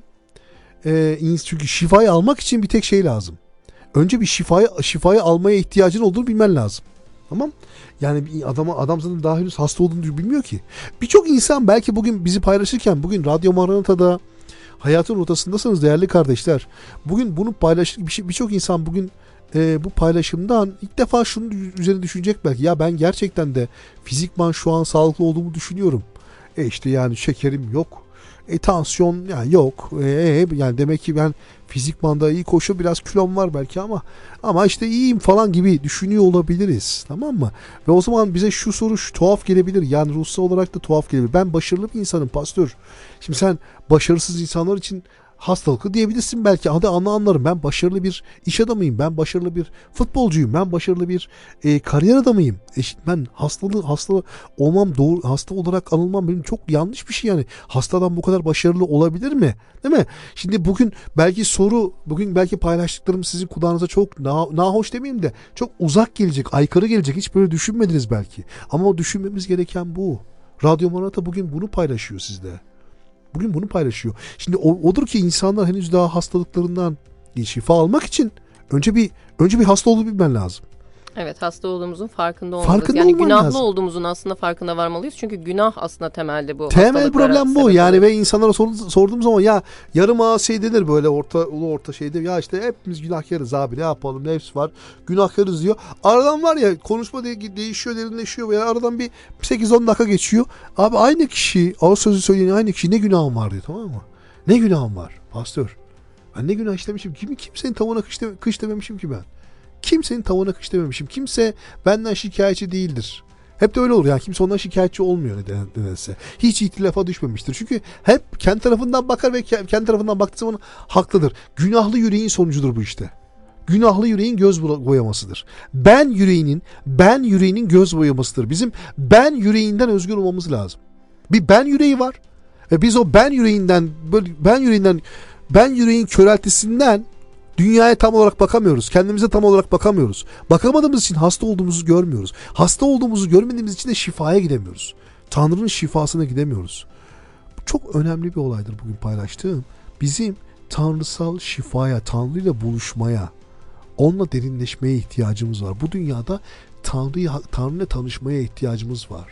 e, çünkü şifayı almak için bir tek şey lazım. Önce bir şifayı şifayı almaya ihtiyacın olduğunu bilmen lazım. Tamam? Yani bir adama adam zaten daha henüz hasta olduğunu bilmiyor ki. Birçok insan belki bugün bizi paylaşırken, bugün Radyo Maranata'da hayatın rotasındasınız değerli kardeşler. Bugün bunu paylaşır birçok bir şey, insan bugün e, bu paylaşımdan ilk defa şunu üzerine düşünecek belki. Ya ben gerçekten de fizikman şu an sağlıklı olduğumu düşünüyorum. E işte yani şekerim yok. E tansiyon yani yok. E, yani demek ki ben fizikmanda iyi koşu, biraz kilom var belki ama ama işte iyiyim falan gibi düşünüyor olabiliriz. Tamam mı? Ve o zaman bize şu soru şu, tuhaf gelebilir. Yani ruhsal olarak da tuhaf gelebilir. Ben başarılı bir insanım pastör. Şimdi sen başarısız insanlar için hastalıklı diyebilirsin belki. Hadi anla anlarım. Ben başarılı bir iş adamıyım. Ben başarılı bir futbolcuyum. Ben başarılı bir e, kariyer adamıyım. E, ben hastalığı hasta olmam, doğru hasta olarak anılmam benim çok yanlış bir şey yani. Hasta adam bu kadar başarılı olabilir mi? Değil mi? Şimdi bugün belki soru, bugün belki paylaştıklarım sizin kulağınıza çok na, nahoş demeyeyim de çok uzak gelecek, aykırı gelecek. Hiç böyle düşünmediniz belki. Ama o düşünmemiz gereken bu. Radyo Maranata bugün bunu paylaşıyor sizde. Bugün bunu paylaşıyor. Şimdi o, odur ki insanlar henüz daha hastalıklarından şifa almak için önce bir önce bir hasta olduğunu bilmen lazım. Evet, hasta olduğumuzun farkında olmalıyız. Farkında yani günahlı lazım. olduğumuzun aslında farkına varmalıyız. Çünkü günah aslında temelde bu. Temel problem bu. Yani ve insanlara sor, sorduğum zaman ya yarım ağız şey denir böyle orta ulu orta şeyde. Ya işte hepimiz günahkarız abi, ne yapalım, nefs var. Günahkarız diyor. Aradan var ya konuşma de, değişiyor, derinleşiyor veya aradan bir sekiz on dakika geçiyor. Abi aynı kişi, o sözü söyleyen aynı kişi, ne günahım var diyor, tamam mı? Ne günahım var pastör? Ben ne günah işlemişim? Kim, kimsenin tavuğuna kış, de, kış dememişim ki ben. Kimsenin tavuğuna kış dememişim. Kimse benden şikayetçi değildir. Hep de öyle olur yani, kimse ondan şikayetçi olmuyor neden, nedense. Hiç ihtilafa düşmemiştir. Çünkü hep kendi tarafından bakar ve kendi tarafından baktığı zaman haklıdır. Günahlı yüreğin sonucudur bu işte. Günahlı yüreğin göz boyamasıdır. Ben yüreğinin, ben yüreğinin göz boyamasıdır. Bizim ben yüreğinden özgür olmamız lazım. Bir ben yüreği var. Ve biz o ben yüreğinden, böyle ben yüreğinden, ben yüreğin köreltisinden dünyaya tam olarak bakamıyoruz. Kendimize tam olarak bakamıyoruz. Bakamadığımız için hasta olduğumuzu görmüyoruz. Hasta olduğumuzu görmediğimiz için de şifaya gidemiyoruz. Tanrı'nın şifasına gidemiyoruz. Bu çok önemli bir olaydır bugün paylaştığım. Bizim tanrısal şifaya, Tanrı ile buluşmaya, onunla derinleşmeye ihtiyacımız var. Bu dünyada Tanrı'yı, Tanrı ile tanışmaya ihtiyacımız var.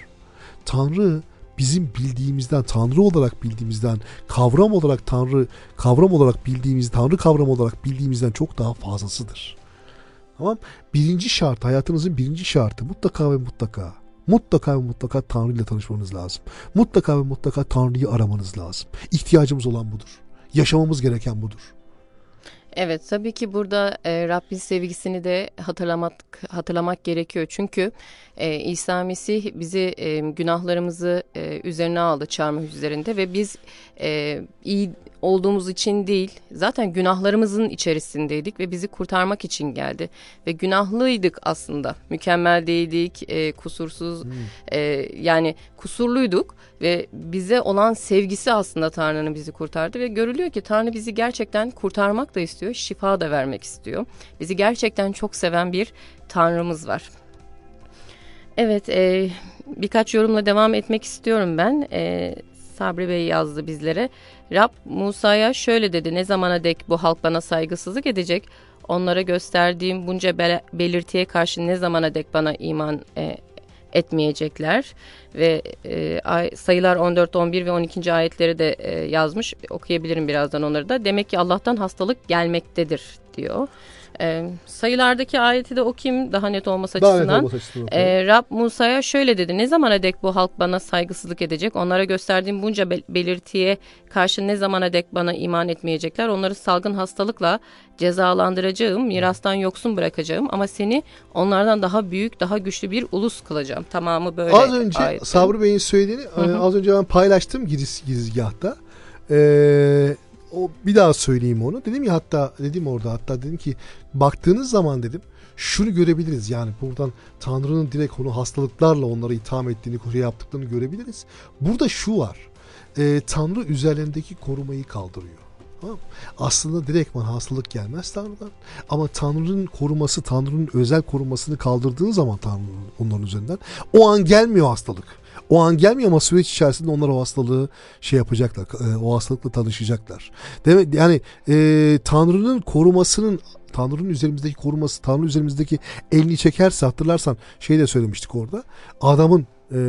Tanrı bizim bildiğimizden, Tanrı olarak bildiğimizden, kavram olarak Tanrı, kavram olarak bildiğimiz, Tanrı kavramı olarak bildiğimizden çok daha fazlasıdır. Tamam? Birinci şart, hayatınızın birinci şartı mutlaka ve mutlaka, mutlaka ve mutlaka Tanrı ile tanışmanız lazım. Mutlaka ve mutlaka Tanrı'yı aramanız lazım. İhtiyacımız olan budur. Yaşamamız gereken budur. Evet, tabii ki burada e, Rabbin sevgisini de hatırlamak hatırlamak gerekiyor. Çünkü e, İsa Mesih bizi e, günahlarımızı e, üzerine aldı çarmıh üzerinde ve biz e, iyi olduğumuz için değil, zaten günahlarımızın içerisindeydik ve bizi kurtarmak için geldi. Ve günahlıydık aslında, mükemmel değildik, e, kusursuz, hmm. e, yani kusurluyduk ve bize olan sevgisi aslında Tanrı'nın bizi kurtardı ve görülüyor ki Tanrı bizi gerçekten kurtarmak da istiyor, şifa da vermek istiyor. Bizi gerçekten çok seven bir Tanrımız var. Evet, e, birkaç yorumla devam etmek istiyorum ben. E, Sabri Bey yazdı bizlere. Rab Musa'ya şöyle dedi: ne zamana dek bu halk bana saygısızlık edecek? Onlara gösterdiğim bunca bel- belirtiye karşı ne zamana dek bana iman e, etmeyecekler? Ve e, Sayılar on dört, on bir ve on ikinci ayetleri de e, yazmış. Okuyabilirim birazdan onları da. Demek ki Allah'tan hastalık gelmektedir diyor. E, sayılardaki ayeti de okuyayım daha net olması daha açısından. Net olması açısından. E, Rab Musa'ya şöyle dedi: ne zamana dek bu halk bana saygısızlık edecek? Onlara gösterdiğim bunca bel- belirtiye karşı ne zamana dek bana iman etmeyecekler? Onları salgın hastalıkla cezalandıracağım, mirastan yoksun bırakacağım ama seni onlardan daha büyük, daha güçlü bir ulus kılacağım. Tamamı böyle. Az önce ayetlerin. Sabri Bey'in söylediğini, Hı-hı. az önce ben paylaştım giriz, girizgahta. Ee, o bir daha söyleyeyim onu. Dedim ya hatta dedim orada hatta dedim ki baktığınız zaman dedim şunu görebiliriz. Yani buradan Tanrı'nın direkt onu hastalıklarla onları itham ettiğini, şey yaptıklarını görebiliriz. Burada şu var. E, Tanrı üzerlerindeki korumayı kaldırıyor. Tamam. Aslında direktman hastalık gelmez Tanrı'dan. Ama Tanrı'nın koruması, Tanrı'nın özel korumasını kaldırdığın zaman Tanrı'nın onların üzerinden o an gelmiyor hastalık. O an gelmiyor ama süreç içerisinde onlar o hastalığı şey yapacaklar. O hastalıkla tanışacaklar. Demek yani e, Tanrı'nın korumasının Tanrı'nın üzerimizdeki koruması, Tanrı üzerimizdeki elini çekerse hatırlarsan şey de söylemiştik orada. Adam'ın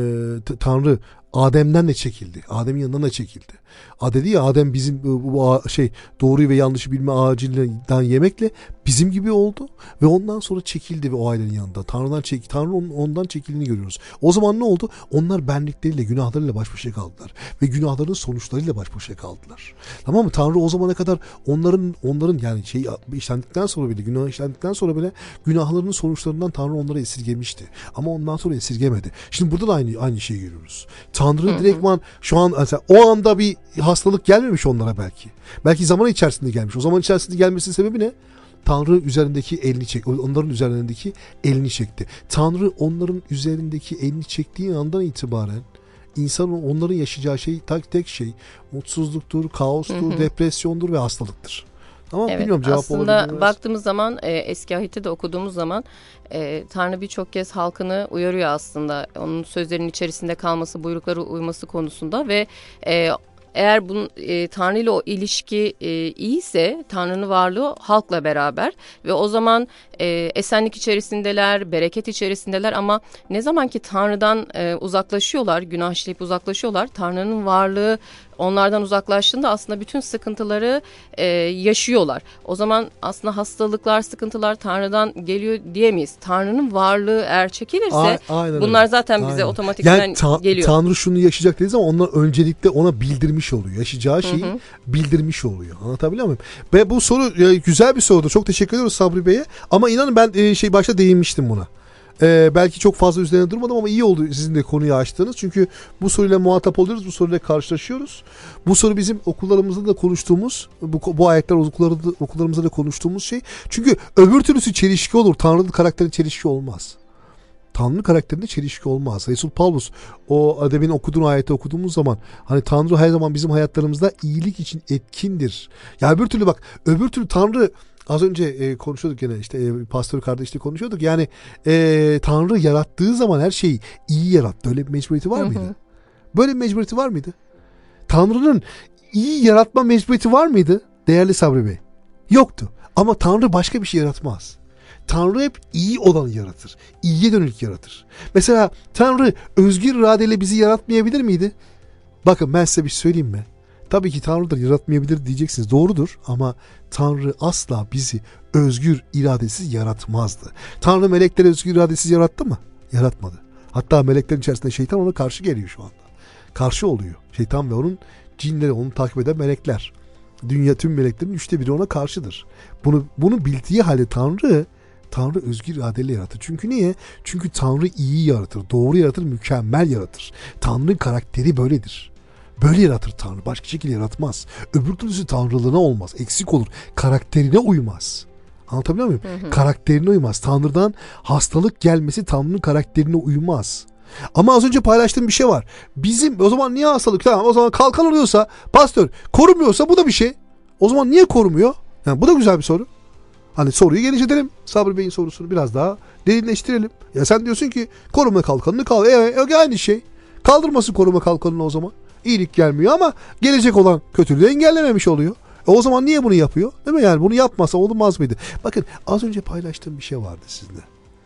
e, Tanrı Adem'den de çekildi. Adem'in yanından da çekildi. A dedi ya Adem bizim bu, bu şey doğruyu ve yanlışı bilme ağacından yemekle bizim gibi oldu ve ondan sonra çekildi ve o ailenin yanında. Tanrı'dan çek, Tanrı ondan çekildiğini görüyoruz. O zaman ne oldu? Onlar benlikleriyle, günahlarıyla baş başa kaldılar ve günahlarının sonuçlarıyla baş başa kaldılar. Tamam mı? Tanrı o zamana kadar onların onların yani şey işlendikten sonra bile, günah işlendikten sonra bile günahlarının sonuçlarından Tanrı onları esirgemişti. Ama ondan sonra esirgemedi. Şimdi burada da aynı aynı şeyi görüyoruz. Tanrı direktman şu an mesela o anda bir hastalık gelmemiş onlara belki. Belki zaman içerisinde gelmiş. O zaman içerisinde gelmesinin sebebi ne? Tanrı üzerindeki elini çek, onların üzerindeki elini çekti. Tanrı onların üzerindeki elini çektiği andan itibaren insanın onların yaşayacağı şey tek tek şey mutsuzluktur, kaostur, hı hı. depresyondur ve hastalıktır. Ama evet, bilmiyorum cevap aslında baktığımız zaman e, eski ahite de okuduğumuz zaman e, Tanrı birçok kez halkını uyarıyor aslında. Onun sözlerinin içerisinde kalması, buyruklara uyması konusunda ve e, eğer bunun e, Tanrı ile o ilişki e, iyiyse Tanrı'nın varlığı halkla beraber ve o zaman e, esenlik içerisindeler, bereket içerisindeler ama ne zaman ki Tanrı'dan e, uzaklaşıyorlar, günah işleyip uzaklaşıyorlar, Tanrı'nın varlığı onlardan uzaklaştığında aslında bütün sıkıntıları e, yaşıyorlar. O zaman aslında hastalıklar, sıkıntılar Tanrı'dan geliyor diyemeyiz. Tanrı'nın varlığı eğer çekilirse A- bunlar zaten bize aynen. otomatikman yani ta- geliyor. Tanrı şunu yaşayacak dediği zaman onlar öncelikle ona bildirmiş oluyor. Yaşayacağı şeyi hı hı. bildirmiş oluyor. Anlatabiliyor muyum? Ve bu soru e, güzel bir sorudu. Çok teşekkür ediyoruz Sabri Bey'e. Ama inanın ben e, şey başta değinmiştim buna. Ee, belki çok fazla üzerine durmadım ama iyi oldu sizin de konuyu açtığınız. Çünkü bu soruyla muhatap oluyoruz. Bu soruyla karşılaşıyoruz. Bu soru bizim okullarımızda da konuştuğumuz, bu, bu ayetler okullarda, okullarımızda da konuştuğumuz şey. Çünkü öbür türlüsü çelişki olur. Tanrı'nın karakteri çelişki olmaz. Tanrı karakterinde çelişki olmaz. Resul Paulus o demin okuduğun ayeti okuduğumuz zaman hani Tanrı her zaman bizim hayatlarımızda iyilik için etkindir. Ya öbür türlü bak öbür türlü Tanrı az önce e, konuşuyorduk yine işte e, pastör kardeşle konuşuyorduk. Yani e, Tanrı yarattığı zaman her şeyi iyi yarattı. Öyle bir mecburiyeti var mıydı? Hı hı. Böyle bir mecburiyeti var mıydı? Tanrı'nın iyi yaratma mecburiyeti var mıydı? Değerli Sabri Bey. Yoktu. Ama Tanrı başka bir şey yaratmaz. Tanrı hep iyi olanı yaratır. İyiye dönük yaratır. Mesela Tanrı özgür iradeyle bizi yaratmayabilir miydi? Bakın ben size bir şey söyleyeyim mi? Tabii ki Tanrı da yaratmayabilir diyeceksiniz. Doğrudur ama Tanrı asla bizi özgür iradesiz yaratmazdı. Tanrı melekleri özgür iradesiz yarattı mı? Yaratmadı. Hatta meleklerin içerisinde şeytan ona karşı geliyor şu anda. Karşı oluyor. Şeytan ve onun cinleri, onu takip eden melekler. Dünya tüm meleklerin üçte biri ona karşıdır. Bunu bunu bildiği halde Tanrı Tanrı özgür iradeyle yaratır. Çünkü niye? Çünkü Tanrı iyi yaratır, doğru yaratır, mükemmel yaratır. Tanrı'nın karakteri böyledir. Böyle yaratır Tanrı. Başka şekilde yaratmaz. Öbür türlüsü tanrılığına olmaz. Eksik olur. Karakterine uymaz. Anlatabiliyor muyum? Hı hı. Karakterine uymaz. Tanrı'dan hastalık gelmesi Tanrı'nın karakterine uymaz. Ama az önce paylaştığım bir şey var. Bizim o zaman niye hastalık? Tamam o zaman kalkan oluyorsa, pastör korumuyorsa bu da bir şey. O zaman niye korumuyor? Yani bu da güzel bir soru. Hani soruyu genişletelim. Sabri Bey'in sorusunu biraz daha derinleştirelim. Ya sen diyorsun ki koruma kalkanını kal. Evet aynı şey. Kaldırması koruma kalkanını o zaman. İyilik gelmiyor ama gelecek olan kötülüğü engellememiş oluyor. E o zaman niye bunu yapıyor? Değil mi? Yani bunu yapmasa olmaz mıydı? Bakın az önce paylaştığım bir şey vardı sizinle.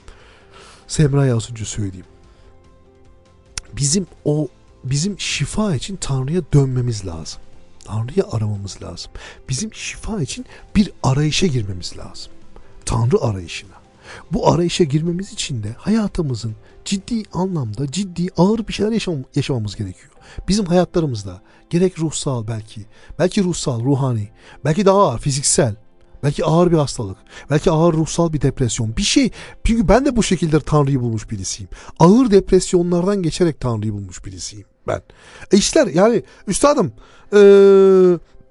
Semra'ya az önce söyleyeyim. Bizim o bizim şifa için Tanrı'ya dönmemiz lazım. Tanrı'yı aramamız lazım. Bizim şifa için bir arayışa girmemiz lazım. Tanrı arayışına. Bu arayışa girmemiz için de hayatımızın ciddi anlamda ciddi ağır bir şeyler yaşam, yaşamamız gerekiyor. Bizim hayatlarımızda gerek ruhsal belki, belki ruhsal, ruhani, belki daha ağır fiziksel, belki ağır bir hastalık, belki ağır ruhsal bir depresyon, bir şey. Çünkü ben de bu şekilde Tanrı'yı bulmuş birisiyim. Ağır depresyonlardan geçerek Tanrı'yı bulmuş birisiyim ben. E işler yani üstadım ee,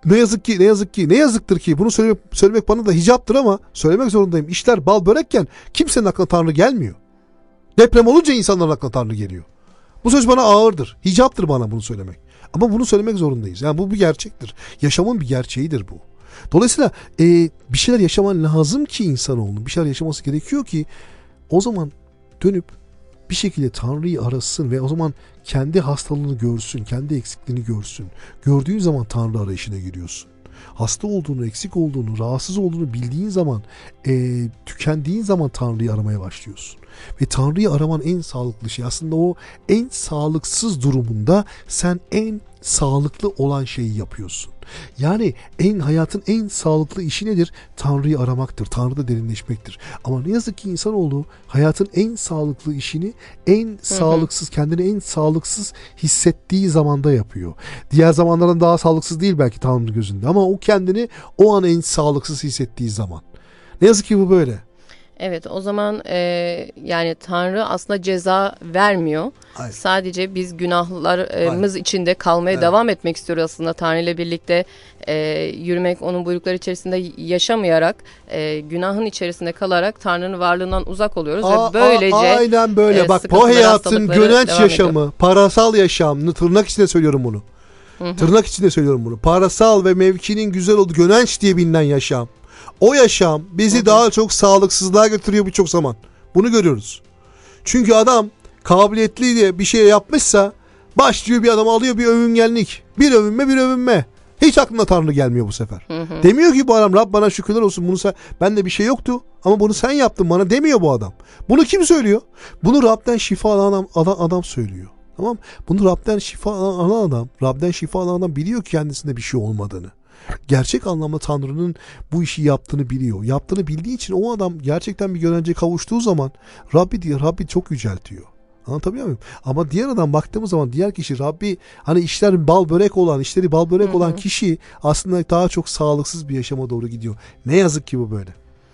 ne yazık ki ne yazık ki ne yazıktır ki bunu söylemek, söylemek bana da hicaptır ama söylemek zorundayım. İşler bal börekken kimsenin aklına Tanrı gelmiyor. Deprem olunca insanların aklına Tanrı geliyor. Bu söz bana ağırdır. Hicaptır bana bunu söylemek. Ama bunu söylemek zorundayız. Yani bu bir gerçektir. Yaşamın bir gerçeğidir bu. Dolayısıyla e, bir şeyler yaşaman lazım ki insanoğlunun bir şeyler yaşaması gerekiyor ki o zaman dönüp bir şekilde Tanrı'yı arasın ve o zaman kendi hastalığını görsün, kendi eksikliğini görsün. Gördüğün zaman Tanrı arayışına giriyorsun. Hasta olduğunu, eksik olduğunu, rahatsız olduğunu bildiğin zaman, e, tükendiğin zaman Tanrı'yı aramaya başlıyorsun. Ve Tanrı'yı araman en sağlıklı şey. Aslında o en sağlıksız durumunda sen en sağlıklı olan şeyi yapıyorsun. Yani en hayatın en sağlıklı işi nedir? Tanrı'yı aramaktır. Tanrı'da derinleşmektir. Ama ne yazık ki insanoğlu hayatın en sağlıklı işini en hı hı. sağlıksız, kendini en sağlıksız hissettiği zamanda yapıyor. Diğer zamanlardan daha sağlıksız değil belki Tanrı gözünde ama o kendini o an en sağlıksız hissettiği zaman. Ne yazık ki bu böyle. Evet, o zaman e, yani Tanrı aslında ceza vermiyor. Aynen. Sadece biz günahlarımız Aynen. içinde kalmaya evet. devam etmek istiyoruz aslında. Tanrı ile birlikte e, yürümek, onun buyrukları içerisinde yaşamayarak, e, günahın içerisinde kalarak Tanrı'nın varlığından uzak oluyoruz. A, ve böylece... A, aynen böyle. E, Bak bu hayatın gönenç yaşamı, ediyor. Parasal yaşam, tırnak içinde söylüyorum bunu. Hı hı. Tırnak içinde söylüyorum bunu. Parasal ve mevkinin güzel olduğu gönenç diye bilinen yaşam. O yaşam bizi Hı-hı. daha çok sağlıksızlığa götürüyor birçok zaman. Bunu görüyoruz. Çünkü adam kabiliyetli diye bir şey yapmışsa başlıyor bir adam alıyor bir övüngenlik. Bir övünme bir övünme. Hiç aklına Tanrı gelmiyor bu sefer. Hı-hı. Demiyor ki bu adam Rab bana şükürler olsun bunu sen, bende bir şey yoktu ama bunu sen yaptın bana demiyor bu adam. Bunu kim söylüyor? Bunu Rab'den şifa alan adam, alan adam söylüyor. Tamam? Bunu Rab'den şifa alan adam, Rab'den şifa alan adam biliyor ki kendisinde bir şey olmadığını. Gerçek anlamda Tanrı'nın bu işi yaptığını biliyor. Yaptığını bildiği için o adam gerçekten bir gönence kavuştuğu zaman Rabbi diye Rabbi çok yüceltiyor. Anlatabiliyor muyum? Ama diğer adam baktığımız zaman diğer kişi Rabbi hani işler bal börek olan, işleri bal börek Hı-hı. olan kişi aslında daha çok sağlıksız bir yaşama doğru gidiyor. Ne yazık ki bu böyle.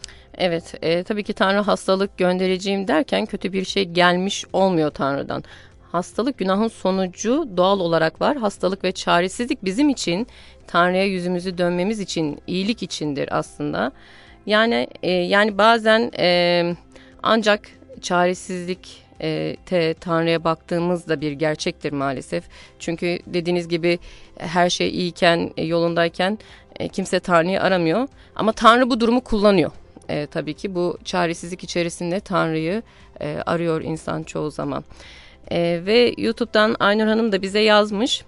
Evet, e, tabii ki Tanrı hastalık göndereceğim derken kötü bir şey gelmiş olmuyor Tanrı'dan. Hastalık günahın sonucu doğal olarak var. Hastalık ve çaresizlik bizim için Tanrı'ya yüzümüzü dönmemiz için, iyilik içindir aslında. Yani e, yani bazen e, ancak çaresizlik e, te, Tanrı'ya baktığımız da bir gerçektir maalesef. Çünkü dediğiniz gibi her şey iyiyken, yolundayken e, kimse Tanrı'yı aramıyor. Ama Tanrı bu durumu kullanıyor. E, tabii ki bu çaresizlik içerisinde Tanrı'yı e, arıyor insan çoğu zaman. Ee, ve YouTube'dan Aynur Hanım da bize yazmış.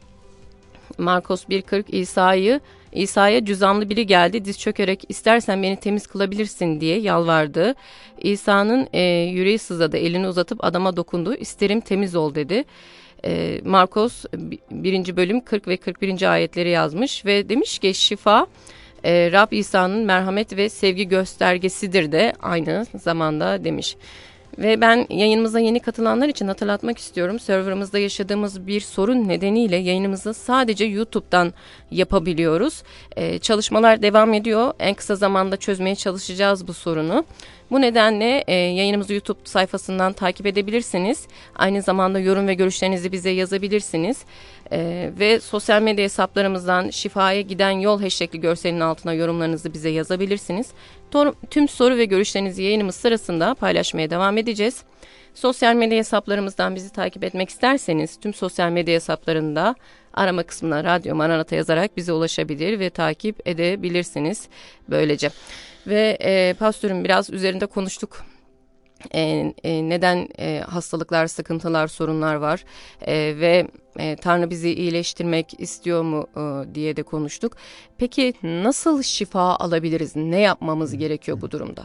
Markos bir kırk İsa'yı İsa'ya cüzamlı biri geldi, diz çökerek istersen beni temiz kılabilirsin diye yalvardı. İsa'nın e, yüreği sızladı, elini uzatıp adama dokundu. İsterim temiz ol dedi. E, Markos birinci bölüm kırk ve kırk birinci ayetleri yazmış ve demiş ki şifa e, Rab İsa'nın merhamet ve sevgi göstergesidir de aynı zamanda demiş. Ve ben yayınımıza yeni katılanlar için hatırlatmak istiyorum. Serverımızda yaşadığımız bir sorun nedeniyle yayınımızı sadece YouTube'dan yapabiliyoruz. Ee, çalışmalar devam ediyor. En kısa zamanda çözmeye çalışacağız bu sorunu. Bu nedenle e, yayınımızı YouTube sayfasından takip edebilirsiniz. Aynı zamanda yorum ve görüşlerinizi bize yazabilirsiniz. E, ve sosyal medya hesaplarımızdan şifaya giden yol hashtagli görselinin altına yorumlarınızı bize yazabilirsiniz. Tor- tüm soru ve görüşlerinizi yayınımız sırasında paylaşmaya devam edeceğiz. Sosyal medya hesaplarımızdan bizi takip etmek isterseniz tüm sosyal medya hesaplarında arama kısmına Radyo Maranata yazarak bize ulaşabilir ve takip edebilirsiniz böylece. Ve e, pastörüm biraz üzerinde konuştuk. E, e, neden e, hastalıklar, sıkıntılar, sorunlar var e, ve e, Tanrı bizi iyileştirmek istiyor mu e, diye de konuştuk. Peki nasıl şifa alabiliriz? Ne yapmamız gerekiyor bu durumda?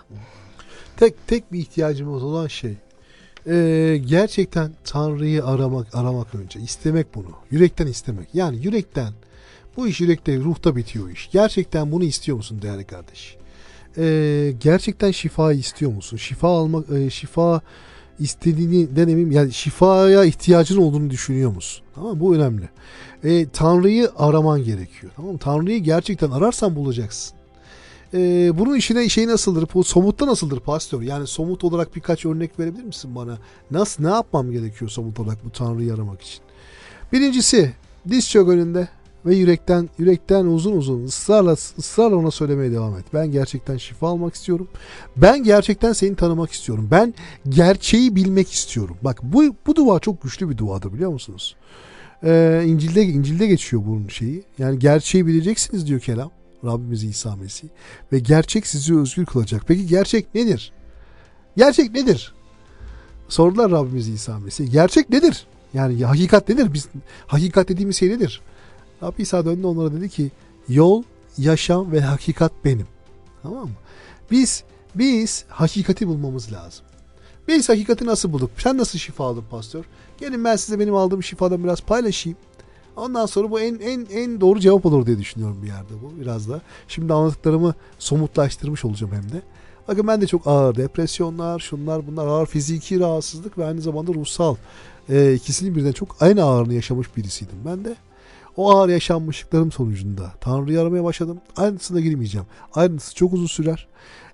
Tek tek bir ihtiyacımız olan şey e, gerçekten Tanrı'yı aramak aramak önce istemek bunu. Yürekten istemek. Yani yürekten bu iş yürekte, ruhta bitiyor iş. Gerçekten bunu istiyor musun değerli kardeş? Ee, gerçekten şifa istiyor musun? Şifa almak, e, şifa istediğini denemeyeyim. Yani şifaya ihtiyacın olduğunu düşünüyor musun? Tamam, bu önemli. Ee, Tanrı'yı araman gerekiyor. Tamam mı? Tanrı'yı gerçekten ararsan bulacaksın. Ee, bunun işine şey nasıldır? Bu somutta nasıldır pastör? Yani somut olarak birkaç örnek verebilir misin bana? Nasıl, ne yapmam gerekiyor somut olarak bu Tanrı'yı aramak için? Birincisi diz çök önünde ve yürekten yürekten uzun uzun ısrarla ısrarla ona söylemeye devam et. Ben gerçekten şifa almak istiyorum. Ben gerçekten seni tanımak istiyorum. Ben gerçeği bilmek istiyorum. Bak bu bu dua çok güçlü bir duadır, biliyor musunuz? Ee, İncil'de İncil'de geçiyor bunun şeyi. Yani gerçeği bileceksiniz diyor kelam. Rabbimiz İsa Mesih. Ve gerçek sizi özgür kılacak. Peki gerçek nedir? Gerçek nedir? Sordular Rabbimiz İsa Mesih. Gerçek nedir? Yani hakikat nedir? Biz hakikat dediğimiz şey nedir? Rabbi İsa döndü onlara, dedi ki yol, yaşam ve hakikat benim. Tamam mı? Biz biz hakikati bulmamız lazım. Biz hakikati nasıl bulduk? Sen nasıl şifa aldın pastör? Gelin ben size benim aldığım şifadan biraz paylaşayım. Ondan sonra bu en en en doğru cevap olur diye düşünüyorum bir yerde bu biraz da. Şimdi anlattıklarımı somutlaştırmış olacağım hem de. Bakın ben de çok ağır depresyonlar, şunlar bunlar, ağır fiziki rahatsızlık ve aynı zamanda ruhsal e, ikisini birden çok aynı ağırını yaşamış birisiydim ben de. O ağır yaşanmışlıklarım sonucunda Tanrı'yı aramaya başladım. Ayrıntısına girmeyeceğim. Ayrıntısı çok uzun sürer.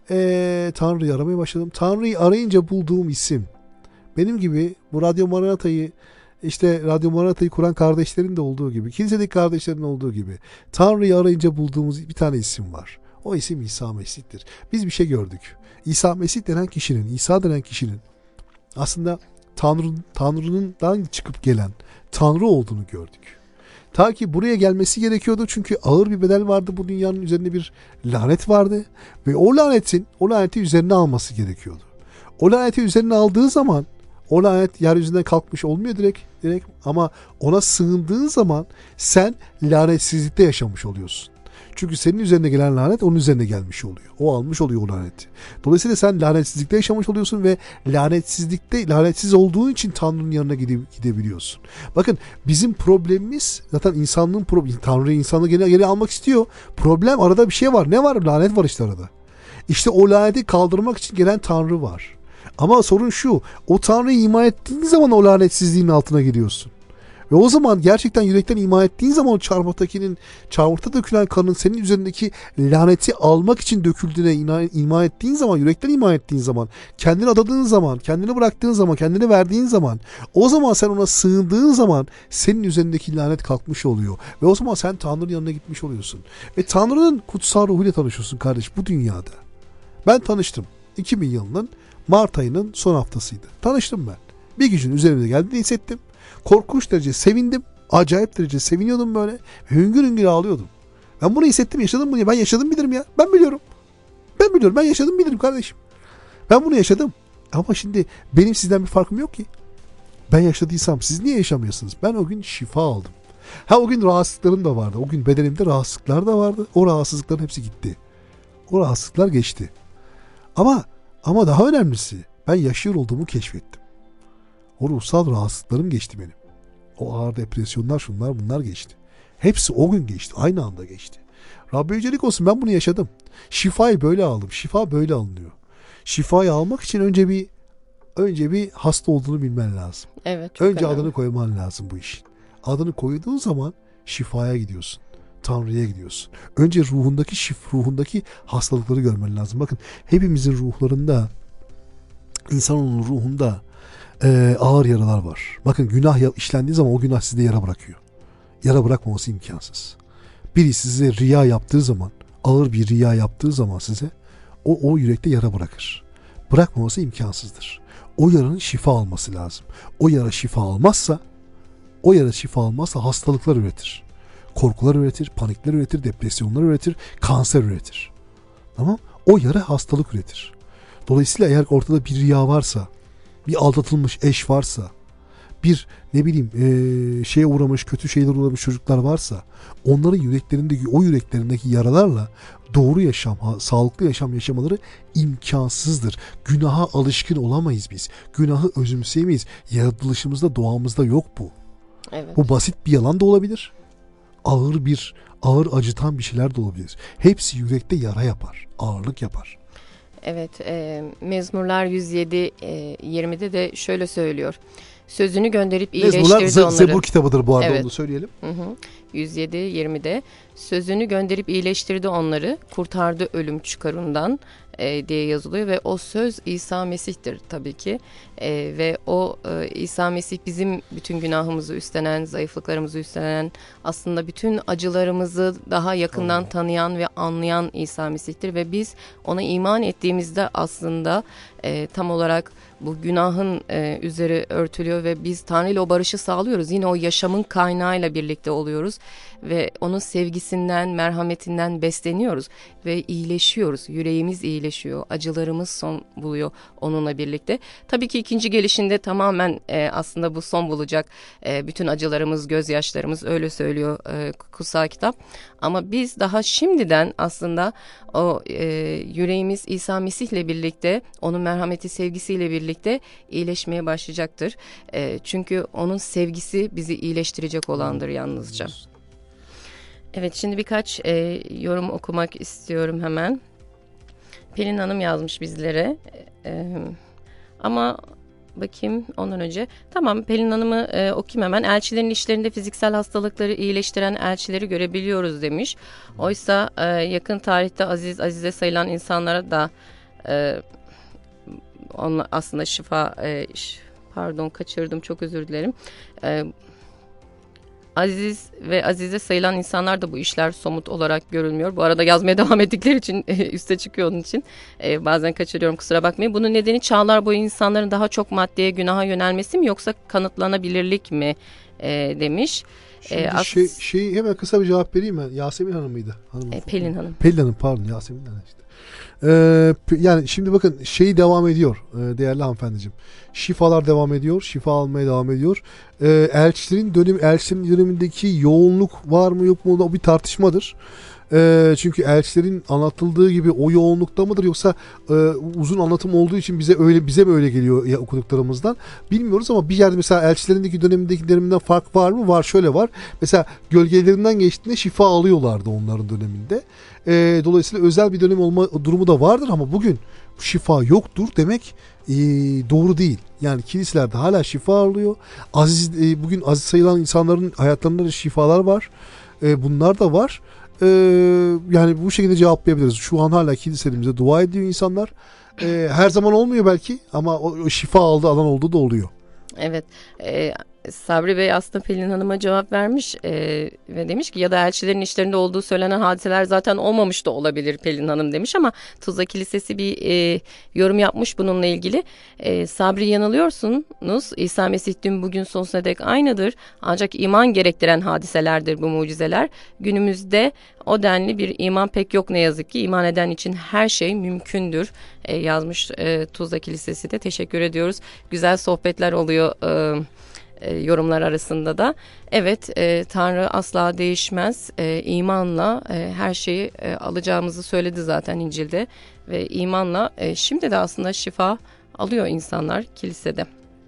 E, Tanrı'yı aramaya başladım. Tanrı'yı arayınca bulduğum isim, benim gibi bu Radyo Maranata'yı işte Radyo Maranata'yı kuran kardeşlerin de olduğu gibi, kilisedeki kardeşlerin olduğu gibi Tanrı'yı arayınca bulduğumuz bir tane isim var. O isim İsa Mesih'tir. Biz bir şey gördük. İsa Mesih denen kişinin, İsa denen kişinin aslında Tanrı, Tanrı'ndan çıkıp gelen Tanrı olduğunu gördük. Ta ki buraya gelmesi gerekiyordu çünkü ağır bir bedel vardı, bu dünyanın üzerinde bir lanet vardı ve o lanetin, o laneti üzerine alması gerekiyordu. O laneti üzerine aldığı zaman o lanet yeryüzünden kalkmış olmuyor direkt, direkt ama ona sığındığın zaman sen lanetsizlikte yaşamış oluyorsun. Çünkü senin üzerine gelen lanet onun üzerine gelmiş oluyor. O almış oluyor o laneti. Dolayısıyla sen lanetsizlikte yaşamış oluyorsun ve lanetsizlikte, lanetsiz olduğun için Tanrı'nın yanına gide, gidebiliyorsun. Bakın bizim problemimiz zaten insanlığın problemi. Tanrı insanı geri, geri almak istiyor. Problem, arada bir şey var. Ne var? Lanet var işte arada. İşte o laneti kaldırmak için gelen Tanrı var. Ama sorun şu. O Tanrı'yı iman ettiğin zaman o lanetsizliğin altına giriyorsun. Ve o zaman gerçekten yürekten iman ettiğin zaman o çarmıhtakinin, çarmıhta dökülen kanın senin üzerindeki laneti almak için döküldüğüne iman, iman ettiğin zaman, yürekten iman ettiğin zaman, kendini adadığın zaman, kendini bıraktığın zaman, kendini verdiğin zaman, o zaman sen ona sığındığın zaman senin üzerindeki lanet kalkmış oluyor. Ve o zaman sen Tanrı'nın yanına gitmiş oluyorsun. Ve Tanrı'nın kutsal ruhuyla tanışıyorsun kardeş bu dünyada. Ben tanıştım. iki bin yılının Mart ayının son haftasıydı. Tanıştım ben. Bir gücün üzerime geldiğini hissettim. Korkunç derece sevindim. Acayip derece seviniyordum böyle. Hüngür hüngür ağlıyordum. Ben bunu hissettim, yaşadım bunu. Ben yaşadım bilirim ya. Ben biliyorum. Ben biliyorum. Ben yaşadım bilirim kardeşim. Ben bunu yaşadım. Ama şimdi benim sizden bir farkım yok ki. Ben yaşadıysam siz niye yaşamıyorsunuz? Ben o gün şifa aldım. Ha o gün rahatsızlıklarım da vardı. O gün bedenimde rahatsızlıklar da vardı. O rahatsızlıkların hepsi gitti. O rahatsızlıklar geçti. Ama ama daha önemlisi ben yaşıyor olduğumu keşfettim. O ruhsal rahatsızlıklarım geçti benim. O ağır depresyonlar, şunlar bunlar geçti. Hepsi o gün geçti. Aynı anda geçti. Rabbi yücelik olsun, ben bunu yaşadım. Şifayı böyle aldım. Şifa böyle alınıyor. Şifayı almak için önce bir önce bir hasta olduğunu bilmen lazım. Evet, çok önce önemli. Adını koyman lazım bu işin. Adını koyduğun zaman şifaya gidiyorsun. Tanrı'ya gidiyorsun. Önce ruhundaki şif, ruhundaki hastalıkları görmen lazım. Bakın hepimizin ruhlarında, insanın ruhunda e, ağır yaralar var. Bakın günah işlendiği zaman o günah sizde yara bırakıyor. Yara bırakmaması imkansız. Biri size riya yaptığı zaman, ağır bir riya yaptığı zaman size o, o yürekte yara bırakır. Bırakmaması imkansızdır. O yaranın şifa alması lazım. O yara şifa almazsa, o yara şifa almazsa hastalıklar üretir. Korkular üretir, panikler üretir, depresyonlar üretir, kanser üretir. Tamam? O yara hastalık üretir. Dolayısıyla eğer ortada bir riya varsa, bir aldatılmış eş varsa, bir ne bileyim ee, şeye uğramış, kötü şeyler uğramış çocuklar varsa, onların yüreklerindeki, o yüreklerindeki yaralarla doğru yaşam, ha, sağlıklı yaşam yaşamaları imkansızdır. Günaha alışkın olamayız biz. Günahı özümseyemeyiz. Yaratılışımızda, doğamızda yok bu. Evet. Bu basit bir yalan da olabilir. Ağır bir, ağır acıtan bir şeyler de olabilir. Hepsi yürekte yara yapar, ağırlık yapar. Evet, e, Mezmurlar yüz yedi e, yirmide de şöyle söylüyor. Sözünü gönderip Neyse, bunlar iyileştirdi Z- onları. Zebur kitabıdır bu arada, Evet. onu söyleyelim. Hı hı. yüz yedi yirmide sözünü gönderip iyileştirdi onları, kurtardı ölüm çıkarından e, diye yazılıyor ve o söz İsa Mesih'tir tabii ki. E, ve o e, İsa Mesih bizim bütün günahımızı üstlenen, zayıflıklarımızı üstlenen, aslında bütün acılarımızı daha yakından tanıyan ve anlayan İsa Mesih'tir ve biz ona iman ettiğimizde aslında e, tam olarak bu günahın e, üzeri örtülüyor ve biz Tanrı ile o barışı sağlıyoruz. Yine o yaşamın kaynağıyla birlikte oluyoruz ve onun sevgisinden, merhametinden besleniyoruz ve iyileşiyoruz. Yüreğimiz iyileşiyor, acılarımız son buluyor onunla birlikte. Tabii ki ikinci gelişinde tamamen e, aslında bu son bulacak. E, bütün acılarımız, gözyaşlarımız, öyle söylüyor e, kutsal kitap. Ama biz daha şimdiden aslında o e, yüreğimiz İsa Mesih'le birlikte, onun merhameti, sevgisiyle birlikte iyileşmeye başlayacaktır. E, çünkü onun sevgisi bizi iyileştirecek olandır yalnızca. Evet, şimdi birkaç e, yorum okumak istiyorum hemen. Pelin Hanım yazmış bizlere. E, ama bakayım ondan önce. Tamam, Pelin Hanım'ı e, okuyayım hemen. Elçilerin işlerinde fiziksel hastalıkları iyileştiren elçileri görebiliyoruz demiş. Oysa e, yakın tarihte aziz azize sayılan insanlara da e, onunla aslında şifa e, pardon kaçırdım, çok özür dilerim. E, Aziz ve azize sayılan insanlar da bu işler somut olarak görülmüyor. Bu arada yazmaya devam ettikleri için üste çıkıyor onun için. Ee, bazen kaçırıyorum, kusura bakmayın. Bunun nedeni çağlar boyu insanların daha çok maddeye, günaha yönelmesi mi yoksa kanıtlanabilirlik mi e, demiş. Şimdi Ee, şey, as- şey hemen kısa bir cevap vereyim ben. Yasemin Hanım mıydı? Hanım e, Pelin Hanım. Pelin Hanım, pardon, Yasemin Hanım işte. Ee, yani şimdi bakın, şeyi devam ediyor e, değerli hanımefendiciğim. Şifalar devam ediyor. Şifa almaya devam ediyor. Ee, elçilerin dönemi, elçilerin dönemindeki yoğunluk var mı yok mu, o bir tartışmadır. Ee, çünkü elçilerin anlatıldığı gibi o yoğunlukta mıdır, yoksa e, uzun anlatım olduğu için bize öyle bize mi öyle geliyor ya, okuduklarımızdan bilmiyoruz, ama bir yerde mesela elçilerindeki dönemindeki döneminden fark var mı? Var, şöyle var. Mesela gölgelerinden geçtiğinde şifa alıyorlardı onların döneminde. Ee, dolayısıyla özel bir dönem olma durumu da vardır, ama bugün şifa yoktur demek e, doğru değil. Yani kiliselerde hala şifa alıyor. Aziz, e, bugün aziz sayılan insanların hayatlarında da şifalar var. E, bunlar da var. Ee, yani bu şekilde cevaplayabiliriz. Şu an hala kiliselerimize dua ediyor insanlar. Ee, her zaman olmuyor belki, ama o, o şifa aldığı alan olduğu da oluyor. Evet. E, Sabri Bey aslında Pelin Hanım'a cevap vermiş e, ve demiş ki ya da elçilerin işlerinde olduğu söylenen hadiseler zaten olmamış da olabilir Pelin Hanım demiş, ama Tuzla Kilisesi bir e, yorum yapmış bununla ilgili. E, Sabri, yanılıyorsunuz. İsa Mesih dün bugün sonsuza dek aynıdır. Ancak iman gerektiren hadiselerdir bu mucizeler. Günümüzde o denli bir iman pek yok ne yazık ki. İman eden için her şey mümkündür e, yazmış e, Tuzla Kilisesi de. Teşekkür ediyoruz. Güzel sohbetler oluyor e, e, yorumlar arasında da. Evet, e, Tanrı asla değişmez. E, imanla e, her şeyi e, alacağımızı söyledi zaten İncil'de. Ve imanla e, şimdi de aslında şifa alıyor insanlar kilisede.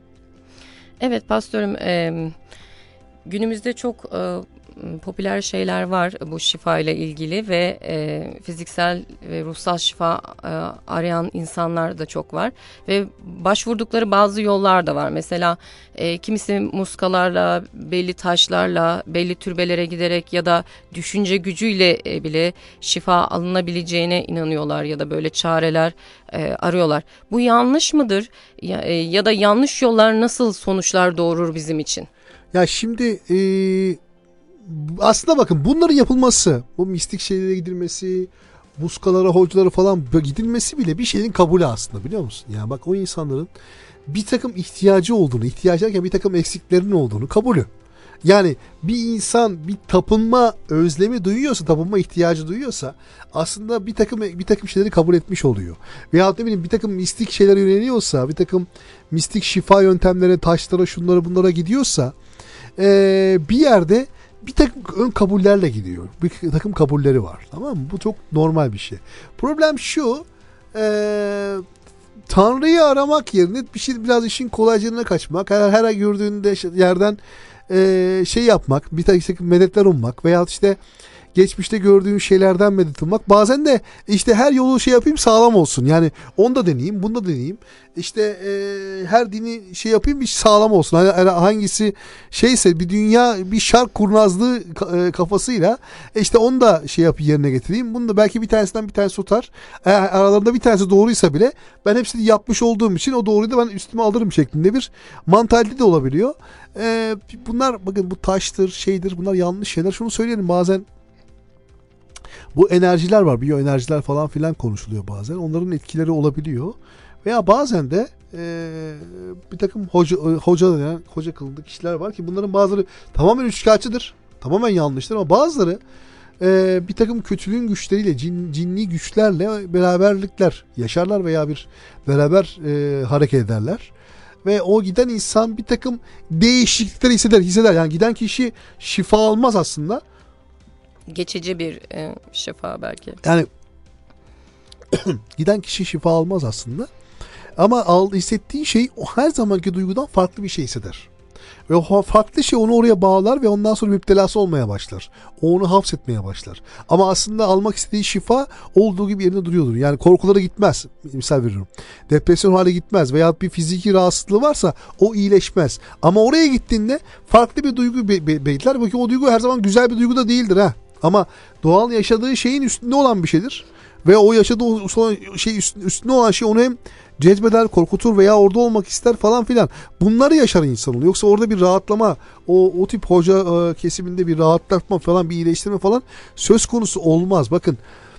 Evet pastörüm, e, günümüzde çok e, popüler şeyler var bu şifa ile ilgili ve e, fiziksel ve ruhsal şifa e, arayan insanlar da çok var ve başvurdukları bazı yollar da var. Mesela e, kimisi muskalarla, belli taşlarla, belli türbelere giderek ya da düşünce gücüyle e, bile şifa alınabileceğine inanıyorlar ya da böyle çareler e, arıyorlar. Bu yanlış mıdır? Ya, e, ya da yanlış yollar nasıl sonuçlar doğurur bizim için? Ya şimdi e, aslında bakın, bunların yapılması, bu mistik şeylere gidilmesi, muskalara, hocalara falan gidilmesi bile bir şeyin kabulü aslında, biliyor musun? Yani bak, o insanların bir takım ihtiyacı olduğunu, ihtiyacı derken bir takım eksiklerinin olduğunu kabulü. Yani bir insan bir tapınma özlemi duyuyorsa, tapınma ihtiyacı duyuyorsa aslında bir takım bir takım şeyleri kabul etmiş oluyor. Veyahut ne bileyim bir takım mistik şeylere yöneliyorsa, bir takım mistik şifa yöntemlerine, taşlara, şunlara bunlara gidiyorsa ee, bir yerde bir takım ön kabullerle gidiyor. Bir takım kabulleri var. Tamam mı? Bu çok normal bir şey. Problem şu, ee, Tanrı'yı aramak yerine bir şey, biraz işin kolaycılığına kaçmak, her, her gördüğünde yerden e, şey yapmak, bir takım medetler ummak veya işte geçmişte gördüğün şeylerden medet ummak. Bazen de işte her yolu şey yapayım sağlam olsun. Yani onu da deneyeyim, bunu da deneyeyim. İşte e, her dini şey yapayım bir sağlam olsun. Hani hangisi şeyse bir dünya bir şark kurnazlığı e, kafasıyla e, işte onu da şey yapıp yerine getireyim. Bunu da belki bir tanesinden bir tanesi tutar. E, aralarında bir tanesi doğruysa bile ben hepsini yapmış olduğum için o doğruyu da ben üstüme alırım şeklinde bir mantalite de olabiliyor. E, bunlar bakın bu taştır, şeydir, bunlar yanlış şeyler. Şunu söyleyelim, bazen bu enerjiler var, biyoenerjiler falan filan konuşuluyor bazen. Onların etkileri olabiliyor. Veya bazen de e, bir takım hoca, hoca denen, hoca kılığında kişiler var ki bunların bazıları tamamen üçkağıtçıdır. Tamamen yanlıştır ama bazıları e, bir takım kötülüğün güçleriyle, cin, cinli güçlerle beraberlikler yaşarlar veya bir beraber e, hareket ederler. Ve o giden insan bir takım değişiklikler hisseder. hisseder. Yani giden kişi şifa almaz aslında. Geçici bir e, şifa belki. Yani giden kişi şifa almaz aslında. Ama al, hissettiği şey o her zamanki duygudan farklı bir şey hisseder. Ve o farklı şey onu oraya bağlar ve ondan sonra müptelası olmaya başlar. O onu hapsetmeye başlar. Ama aslında almak istediği şifa olduğu gibi yerinde duruyordur. Yani korkulara gitmez. Misal veriyorum. Depresyon hale gitmez veya bir fiziki rahatsızlığı varsa o iyileşmez. Ama oraya gittiğinde farklı bir duygu be- be- bekler. Bakın o duygu her zaman güzel bir duygu da değildir ha. Ama doğal yaşadığı şeyin üstünde olan bir şeydir. Ve o yaşadığı şey üstünde olan şey onu hem cezbeder, korkutur veya orada olmak ister falan filan. Bunları yaşar insan oluyor. Yoksa orada bir rahatlama, o o tip hoca e, kesiminde bir rahatlatma falan, bir iyileştirme falan söz konusu olmaz. Bakın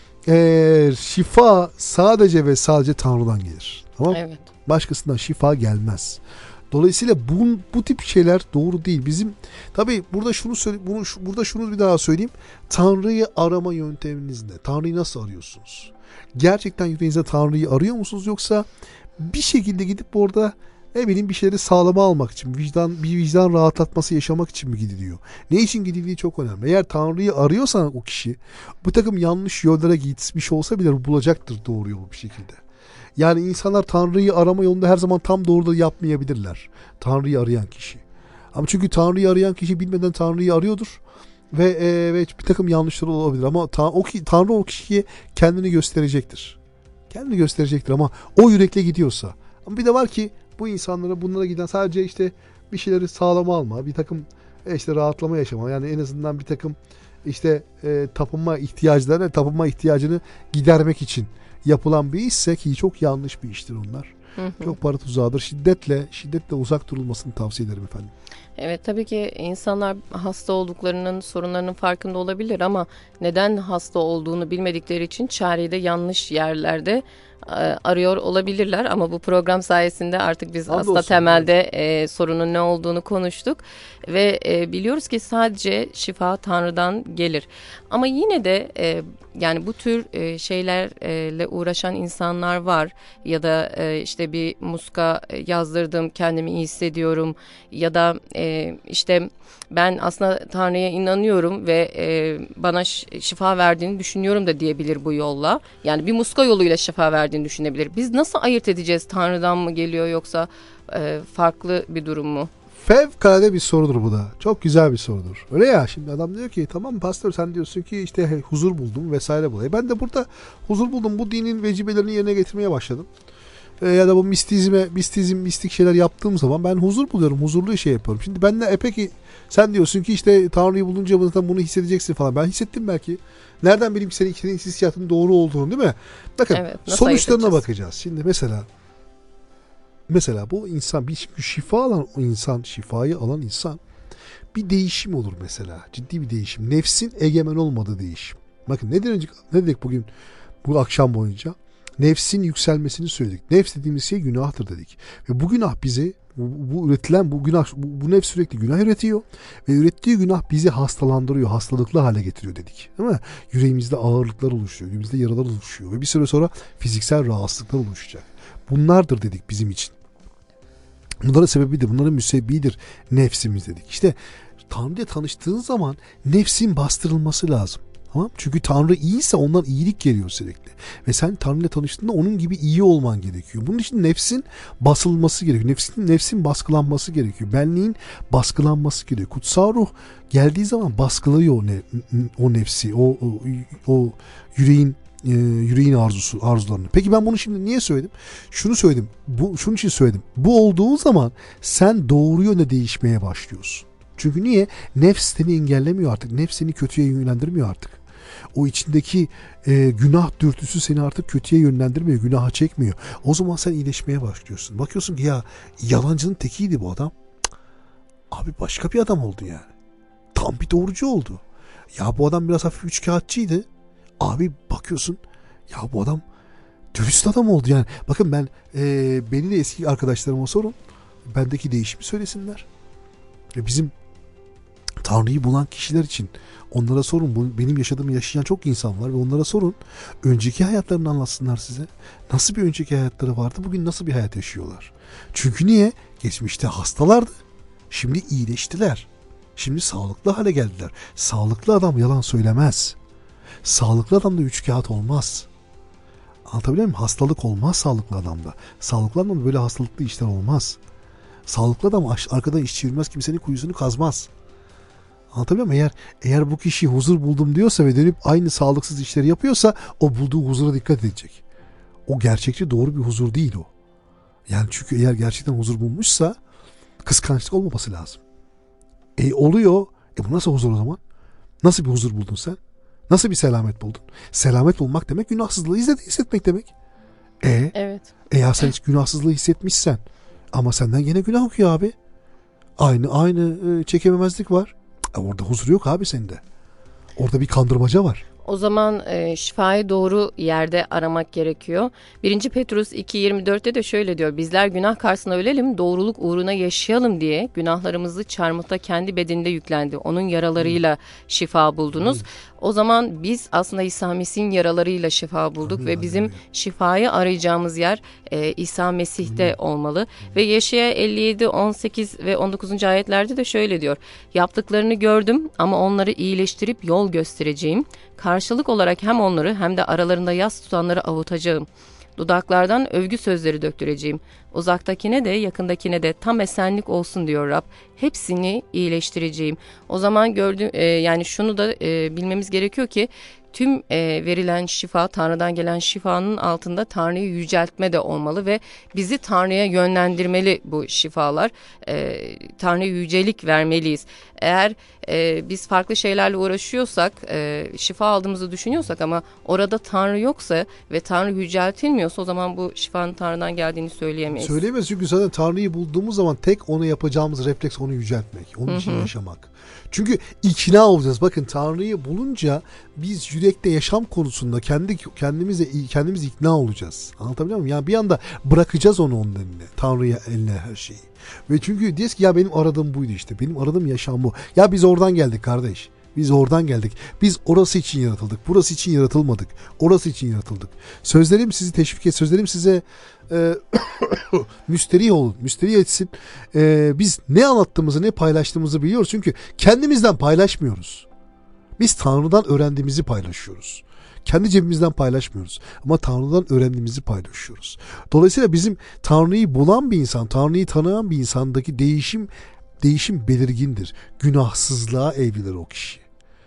e, şifa sadece ve sadece Tanrı'dan gelir. Tamam? Evet. Başkasından şifa gelmez. Dolayısıyla bu, bu tip şeyler doğru değil. Bizim tabii burada şunu söyle, bunu şu, burada şunu bir daha söyleyeyim. Tanrı'yı arama yönteminiz ne? Tanrı'yı nasıl arıyorsunuz? Gerçekten yüreğinizde Tanrı'yı arıyor musunuz, yoksa bir şekilde gidip orada ne bileyim bir şeyleri sağlama almak için, vicdan bir vicdan rahatlatması yaşamak için mi gidiliyor? Ne için gidildiği çok önemli. Eğer Tanrı'yı arıyorsan o kişi bu takım yanlış yollara gitmiş olsa bile bulacaktır doğru yolu bir şekilde. Yani insanlar Tanrı'yı arama yolunda her zaman tam doğru da yapmayabilirler. Tanrı'yı arayan kişi. Ama çünkü Tanrı'yı arayan kişi bilmeden Tanrı'yı arıyordur. Ve, e, ve bir takım yanlışları olabilir. Ama ta, o ki, Tanrı o kişiye kendini gösterecektir. Kendini gösterecektir ama o yürekle gidiyorsa. Ama bir de var ki bu insanlara, bunlara giden sadece işte bir şeyleri sağlama alma, bir takım e, işte rahatlama yaşama. Yani en azından bir takım işte e, tapınma ihtiyaclarını, tapınma ihtiyacını gidermek için yapılan bir işse, ki çok yanlış bir iştir onlar. Hı hı. Çok para tuzağıdır. Şiddetle, şiddetle uzak durulmasını tavsiye ederim efendim. Evet, tabii ki insanlar hasta olduklarının, sorunlarının farkında olabilir ama neden hasta olduğunu bilmedikleri için çareyi de yanlış yerlerde arıyor olabilirler. Ama bu program sayesinde artık biz Anladım aslında olsun, temelde e, sorunun ne olduğunu konuştuk ve e, biliyoruz ki sadece şifa Tanrı'dan gelir. Ama yine de e, yani bu tür e, şeylerle uğraşan insanlar var ya da e, işte bir muska yazdırdım, kendimi iyi hissediyorum ya da e, işte ben aslında Tanrı'ya inanıyorum ve e, bana şifa verdiğini düşünüyorum da diyebilir bu yolla. Yani bir muska yoluyla şifa verdiğini düşünebilir. Biz nasıl ayırt edeceğiz, Tanrı'dan mı geliyor yoksa e, farklı bir durum mu? Fevkalade bir sorudur bu da. Çok güzel bir sorudur. Öyle ya, şimdi adam diyor ki tamam pastör, sen diyorsun ki işte hey, huzur buldum vesaire bu. E ben de burada huzur buldum. Bu dinin vecibelerini yerine getirmeye başladım. E, ya da bu mistizme, mistizm, mistik şeyler yaptığım zaman ben huzur buluyorum. Huzurlu şey yapıyorum. Şimdi ben de e peki sen diyorsun ki işte Tanrı'yı bulunca bunu hissedeceksin falan. Ben hissettim belki. Nereden bileyim senin, senin hissiyatın doğru olduğunu, değil mi? Bakın evet, sonuçlarına bakacağız. Şimdi mesela Mesela bu insan, bir şifa alan o insan, şifayı alan insan bir değişim olur mesela. Ciddi bir değişim. Nefsin egemen olmadığı değişim. Bakın ne dedik, ne dedik bugün bu akşam boyunca? Nefsin yükselmesini söyledik. Nefs dediğimiz şey günahtır dedik. Ve bu günah bizi, bu, bu üretilen bu günah, bu, bu nefs sürekli günah üretiyor. Ve ürettiği günah bizi hastalandırıyor, hastalıklı hale getiriyor dedik. Değil mi? Yüreğimizde ağırlıklar oluşuyor, yüreğimizde yaralar oluşuyor. Ve bir süre sonra fiziksel rahatsızlıklar oluşacak. Bunlardır dedik bizim için. Bunların sebebidir, bunların müsebbibidir nefsimiz dedik. İşte Tanrı'ya tanıştığın zaman nefsin bastırılması lazım. Tamam? Çünkü Tanrı iyiyse ondan iyilik geliyor sürekli. Ve sen Tanrı ile tanıştığında onun gibi iyi olman gerekiyor. Bunun için nefsin basılması gerekiyor. Nefsin, nefsin baskılanması gerekiyor. Benliğin baskılanması gerekiyor. Kutsal ruh geldiği zaman baskılıyor o, ne, o nefsi, o, o, o yüreğin e, yüreğin arzusu, arzularını. Peki ben bunu şimdi niye söyledim? Şunu söyledim. Bu, şunun için söyledim. Bu olduğu zaman sen doğru yönde değişmeye başlıyorsun. Çünkü niye? Nefs seni engellemiyor artık. Nefs seni kötüye yönlendirmiyor artık. O içindeki e, günah dürtüsü seni artık kötüye yönlendirmiyor. Günaha çekmiyor. O zaman sen iyileşmeye başlıyorsun. Bakıyorsun ki ya yalancının tekiydi bu adam. Cık, abi başka bir adam oldu yani. Tam bir doğrucu oldu. Ya bu adam biraz hafif üçkağıtçıydı. Abi bakıyorsun ya bu adam dürüst adam oldu yani. Bakın ben e, beni de eski arkadaşlarıma sorun. Bendeki değişimi söylesinler. Ve bizim Tanrı'yı bulan kişiler için onlara sorun. Bu, benim yaşadığımı yaşayan çok insan var ve onlara sorun. Önceki hayatlarını anlatsınlar size. Nasıl bir önceki hayatları vardı? Bugün nasıl bir hayat yaşıyorlar? Çünkü niye? Geçmişte hastalardı. Şimdi iyileştiler. Şimdi sağlıklı hale geldiler. Sağlıklı adam yalan söylemez. Sağlıklı adamda üçkağıt olmaz. Anlatabiliyor muyum? Hastalık olmaz sağlıklı adamda. Sağlıklı adamda böyle hastalıklı işler olmaz. Sağlıklı adam arkadan iş çevirmez, kimsenin kuyusunu kazmaz. Anlatabiliyor muyum? Eğer, eğer bu kişi huzur buldum diyorsa ve dönüp aynı sağlıksız işleri yapıyorsa o bulduğu huzura dikkat edecek. O gerçekçi doğru bir huzur değil o. Yani çünkü eğer gerçekten huzur bulmuşsa kıskançlık olmaması lazım. E oluyor. E bu nasıl huzur o zaman? Nasıl bir huzur buldun sen? Nasıl bir selamet buldun? Selamet bulmak demek günahsızlığı hissetmek demek. E, evet. Eğer sen hiç günahsızlığı hissetmişsen ama senden yine günah okuyor abi. Aynı aynı e, çekememezlik var. E, orada huzur yok abi sende. Orada bir kandırmaca var. O zaman e, şifayı doğru yerde aramak gerekiyor. birinci Petrus iki yirmi dörtte de şöyle diyor. Bizler günah karşısında ölelim, doğruluk uğruna yaşayalım diye günahlarımızı çarmıhta kendi bedeninde yüklendi. Onun yaralarıyla şifa buldunuz. Hmm. O zaman biz aslında İsa Mesih'in yaralarıyla şifa bulduk hmm. ve bizim şifayı arayacağımız yer e, İsa Mesih'te hmm. olmalı. Hmm. Ve Yeşaya elli yedi, on sekiz ve on dokuzuncu ayetlerde de şöyle diyor. Yaptıklarını gördüm ama onları iyileştirip yol göstereceğim. Karşılık olarak hem onları hem de aralarında yas tutanları avutacağım. Dudaklardan övgü sözleri döktüreceğim. Uzaktakine de yakındakine de tam esenlik olsun diyor Rab. Hepsini iyileştireceğim. O zaman gördüğüm e, yani şunu da e, bilmemiz gerekiyor ki tüm e, verilen şifa, Tanrı'dan gelen şifanın altında Tanrı'yı yüceltme de olmalı ve bizi Tanrı'ya yönlendirmeli bu şifalar. E, Tanrı'ya yücelik vermeliyiz. Eğer e, biz farklı şeylerle uğraşıyorsak, e, şifa aldığımızı düşünüyorsak ama orada Tanrı yoksa ve Tanrı yüceltilmiyorsa o zaman bu şifanın Tanrı'dan geldiğini söyleyemeyiz. Söyleyemeyiz çünkü zaten Tanrı'yı bulduğumuz zaman tek onu yapacağımız refleks onu yüceltmek, onun Hı-hı. için yaşamak. Çünkü ikna olacağız. Bakın Tanrı'yı bulunca biz yürekte yaşam konusunda kendi kendimize kendimiz ikna olacağız. Anlatabiliyor muyum? Yani bir anda bırakacağız onu onun eline. Tanrı'ya eline her şeyi. Ve çünkü diyoruz ki ya benim aradığım buydu işte. Benim aradığım yaşam bu. Ya biz oradan geldik kardeş. Biz oradan geldik. Biz orası için yaratıldık. Burası için yaratılmadık. Orası için yaratıldık. Sözlerim sizi teşvik et. Sözlerim size e, müsterih olun. Müsterih etsin. E, biz ne anlattığımızı ne paylaştığımızı biliyoruz. Çünkü kendimizden paylaşmıyoruz. Biz Tanrı'dan öğrendiğimizi paylaşıyoruz. Kendi cebimizden paylaşmıyoruz. Ama Tanrı'dan öğrendiğimizi paylaşıyoruz. Dolayısıyla bizim Tanrı'yı bulan bir insan, Tanrı'yı tanıyan bir insandaki değişim değişim belirgindir. Günahsızlığa evrilir o kişi.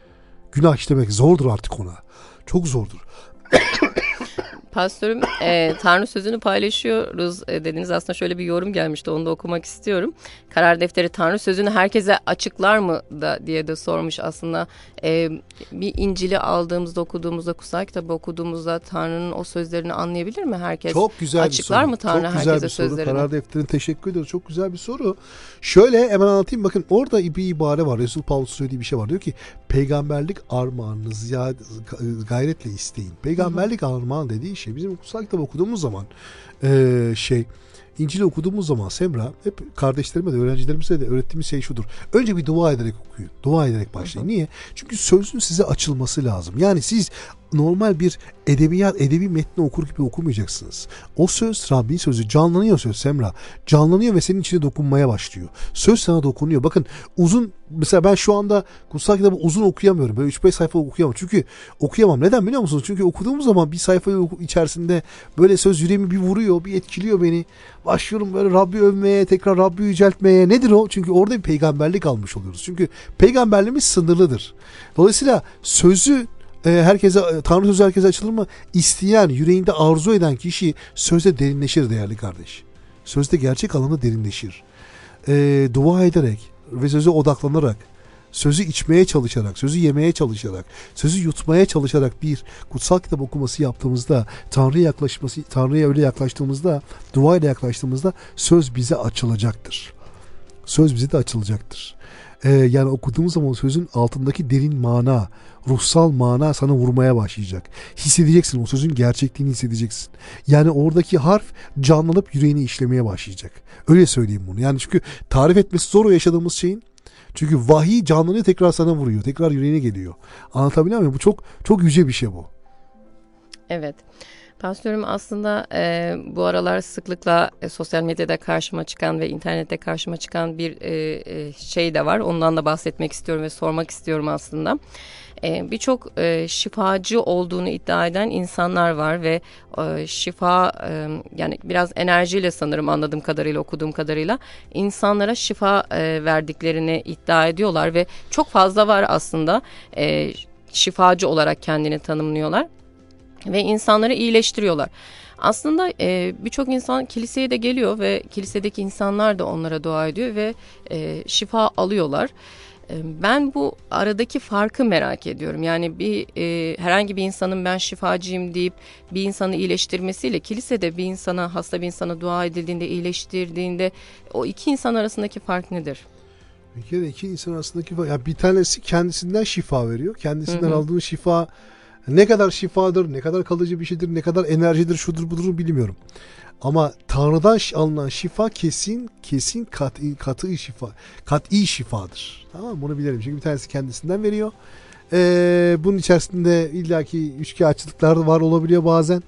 Günah işlemek zordur artık ona. Çok zordur. Pastörüm e, Tanrı sözünü paylaşıyoruz e, dediniz. Aslında şöyle bir yorum gelmişti. Onu da okumak istiyorum. Karar defteri Tanrı sözünü herkese açıklar mı da diye de sormuş aslında. E, bir İncil'i aldığımızda, okuduğumuzda, kutsal kitabı okuduğumuzda Tanrı'nın o sözlerini anlayabilir mi herkes? Çok güzel açıklar bir soru. mı Tanrı Çok herkese güzel bir soru. sözlerini? Karar defterine teşekkür ediyoruz. Çok güzel bir soru. Şöyle hemen anlatayım. Bakın orada bir ibare var. Resul Pavlus söylediği bir şey var. Diyor ki peygamberlik armağanını ziyade, gayretle isteyin. Peygamberlik Hı-hı. armağan dediği şey bizim kutsal kitabı okuduğumuz zaman e, şey İncil'i okuduğumuz zaman Semra, hep kardeşlerime de öğrencilerimize de öğrettiğimiz şey şudur. Önce bir dua ederek okuyun. Dua ederek başlayın. Niye? Çünkü sözün size açılması lazım. Yani siz normal bir edebiyat, edebi metni okur gibi okumayacaksınız. O söz, Rabbin sözü, canlanıyor söz Semra. Canlanıyor ve senin içine dokunmaya başlıyor. Söz sana dokunuyor. Bakın uzun, mesela ben şu anda kutsal kitabı uzun okuyamıyorum. Böyle üç beş sayfa okuyamam. Çünkü okuyamam. Neden biliyor musunuz? Çünkü okuduğum zaman bir sayfa içerisinde böyle söz yüreğimi bir vuruyor, bir etkiliyor beni. Başlıyorum böyle Rabbi övmeye, tekrar Rabbi yüceltmeye. Nedir o? Çünkü orada bir peygamberlik almış oluyoruz. Çünkü peygamberliğimiz sınırlıdır. Dolayısıyla sözü herkese, Tanrı sözü herkese açılır mı? İsteyen, yüreğinde arzu eden kişi sözde derinleşir değerli kardeş. Sözde gerçek anlamda derinleşir. E, dua ederek ve söze odaklanarak, sözü içmeye çalışarak, sözü yemeye çalışarak, sözü yutmaya çalışarak bir kutsal kitap okuması yaptığımızda, Tanrı'ya yaklaşması, Tanrı'ya öyle yaklaştığımızda, dua ile yaklaştığımızda söz bize açılacaktır. Söz bize de açılacaktır. Ee, yani okuduğumuz zaman sözün altındaki derin mana, ruhsal mana sana vurmaya başlayacak. Hissedeceksin, o sözün gerçekliğini hissedeceksin. Yani oradaki harf canlanıp yüreğini işlemeye başlayacak. Öyle söyleyeyim bunu. Yani çünkü tarif etmesi zor o yaşadığımız şeyin. Çünkü vahiy canlanıyor, tekrar sana vuruyor. Tekrar yüreğine geliyor. Anlatabiliyor muyum? Bu çok çok yüce bir şey bu. Evet. Pastörüm, aslında e, bu aralar sıklıkla e, sosyal medyada karşıma çıkan ve internette karşıma çıkan bir e, e, şey de var. Ondan da bahsetmek istiyorum ve sormak istiyorum aslında. E, Birçok e, şifacı olduğunu iddia eden insanlar var ve e, şifa e, yani biraz enerjiyle, sanırım anladığım kadarıyla, okuduğum kadarıyla insanlara şifa e, verdiklerini iddia ediyorlar ve çok fazla var aslında, e, şifacı olarak kendini tanımlıyorlar. Ve insanları iyileştiriyorlar. Aslında e, birçok insan kiliseye de geliyor ve kilisedeki insanlar da onlara dua ediyor ve e, şifa alıyorlar. E, ben bu aradaki farkı merak ediyorum. Yani bir e, herhangi bir insanın ben şifacıyım deyip bir insanı iyileştirmesiyle kilisede bir insana, hasta bir insana dua edildiğinde, iyileştirdiğinde o iki insan arasındaki fark nedir? Bir kere iki insan arasındaki fark, ya bir tanesi kendisinden şifa veriyor. Kendisinden hı hı. aldığı şifa ne kadar şifadır, ne kadar kalıcı bir şeydir, ne kadar enerjidir, şudur budur bilmiyorum. Ama Tanrı'dan alınan şifa kesin, kesin kat'i, kat'i şifa, kat'i şifadır. Tamam mı? Bunu bilirim. Çünkü bir tanesi kendisinden veriyor. Ee, bunun içerisinde illaki üçkağıtçılıklar var olabiliyor bazen.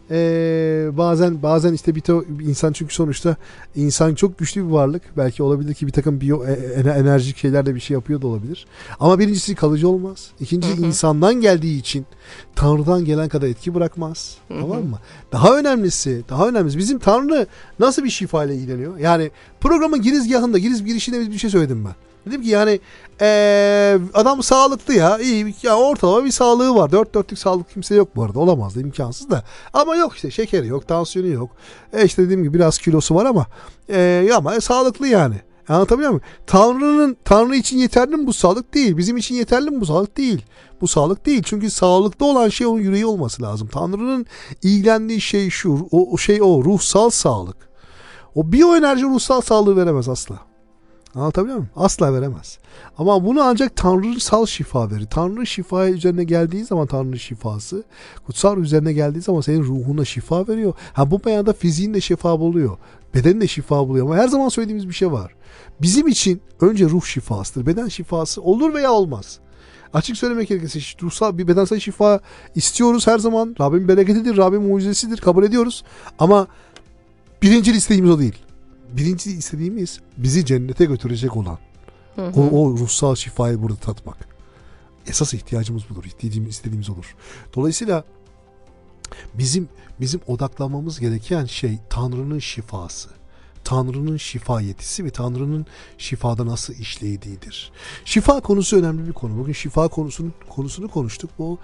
Ee, bazen bazen işte bir, to, bir insan, çünkü sonuçta insan çok güçlü bir varlık. Belki olabilir ki bir takım biyo, enerjik şeylerle bir şey yapıyor da olabilir. Ama birincisi kalıcı olmaz. İkincisi hı hı. insandan geldiği için Tanrı'dan gelen kadar etki bırakmaz. Hı hı. Tamam mı? Daha önemlisi, daha önemlisi bizim Tanrı nasıl bir şifa ile ilgileniyor? Yani programın girizgahında, giriz girişinde bir şey söyledim ben. Dedim ki yani ee, adam sağlıklı ya, iyi ya, ortalama bir sağlığı var. Dört dörtlük sağlık kimse yok bu arada, olamaz da, imkansız da. Ama yok işte, şekeri yok, tansiyonu yok. E işte dediğim gibi biraz kilosu var ama e, ama sağlıklı yani. Anlatabiliyor muyum? Tanrı'nın Tanrı için yeterli mi bu sağlık? Değil. Bizim için yeterli mi bu sağlık? Değil. Bu sağlık değil. Çünkü sağlıklı olan şey onun yüreği olması lazım. Tanrı'nın ilgilendiği şey şu, o, o şey o, ruhsal sağlık. O biyoenerji ruhsal sağlığı veremez asla. Anlatabiliyor muyum? Asla veremez. Ama bunu ancak tanrısal şifa verir. Tanrı şifa üzerine geldiği zaman, Tanrı şifası kutsal üzerine geldiği zaman senin ruhuna şifa veriyor. Ha, bu beyanda fiziğin de şifa buluyor. Bedenin de şifa buluyor. Ama her zaman söylediğimiz bir şey var. Bizim için önce ruh şifasıdır. Beden şifası olur veya olmaz. Açık söylemek gerekirse ruhsal bir bedensel şifa istiyoruz her zaman. Rabbim bereketidir, Rabbim mucizesidir. Kabul ediyoruz. Ama birinci isteğimiz o değil. Birinci istediğimiz bizi cennete götürecek olan hı hı. O, o ruhsal şifayı burada tatmak. Esas ihtiyacımız budur. İstediğimiz, istediğimiz olur. Dolayısıyla bizim bizim odaklanmamız gereken şey Tanrı'nın şifası. Tanrı'nın şifa yetisi ve Tanrı'nın şifada nasıl işlediğidir. Şifa konusu önemli bir konu. Bugün şifa konusunun konusunu konuştuk. Bu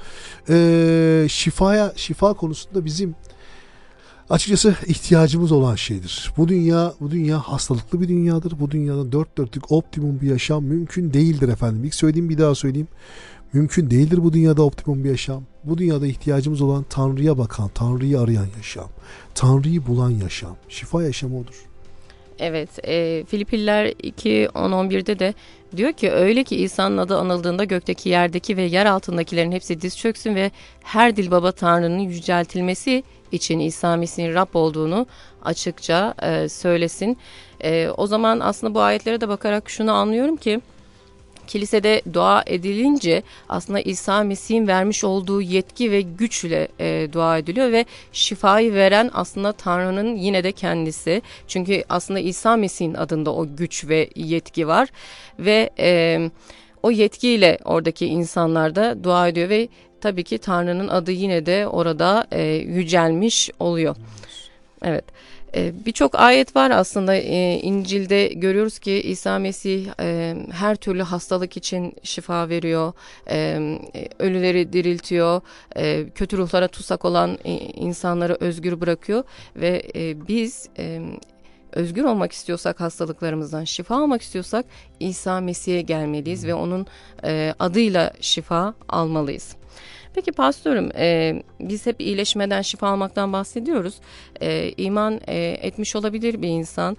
e, şifaya şifa konusunda bizim açıkçası ihtiyacımız olan şeydir. Bu dünya, bu dünya hastalıklı bir dünyadır. Bu dünyada dört dörtlük optimum bir yaşam mümkün değildir efendim. İlk söylediğim, bir daha söyleyeyim. Mümkün değildir bu dünyada optimum bir yaşam. Bu dünyada ihtiyacımız olan Tanrı'ya bakan, Tanrı'yı arayan yaşam. Tanrı'yı bulan yaşam. Şifa yaşamı odur. Evet, e, Filipliler iki on on birde de diyor ki öyle ki İsa'nın adı anıldığında gökteki, yerdeki ve yer altındakilerin hepsi diz çöksün ve her dil Baba Tanrı'nın yüceltilmesi için İsa Mesih'in Rab olduğunu açıkça e, söylesin. E, o zaman aslında bu ayetlere de bakarak şunu anlıyorum ki kilisede dua edilince aslında İsa Mesih'in vermiş olduğu yetki ve güçle e, dua ediliyor ve şifayı veren aslında Tanrı'nın yine de kendisi. Çünkü aslında İsa Mesih'in adında o güç ve yetki var ve e, o yetkiyle oradaki insanlar da dua ediyor ve tabii ki Tanrı'nın adı yine de orada e, yücelmiş oluyor. Evet. Birçok ayet var aslında İncil'de görüyoruz ki İsa Mesih her türlü hastalık için şifa veriyor, ölüleri diriltiyor, kötü ruhlara tutsak olan insanları özgür bırakıyor ve biz özgür olmak istiyorsak hastalıklarımızdan, şifa almak istiyorsak İsa Mesih'e gelmeliyiz ve onun adıyla şifa almalıyız. Peki pastörüm, e, biz hep iyileşmeden, şifa almaktan bahsediyoruz. E, iman e, etmiş olabilir bir insan.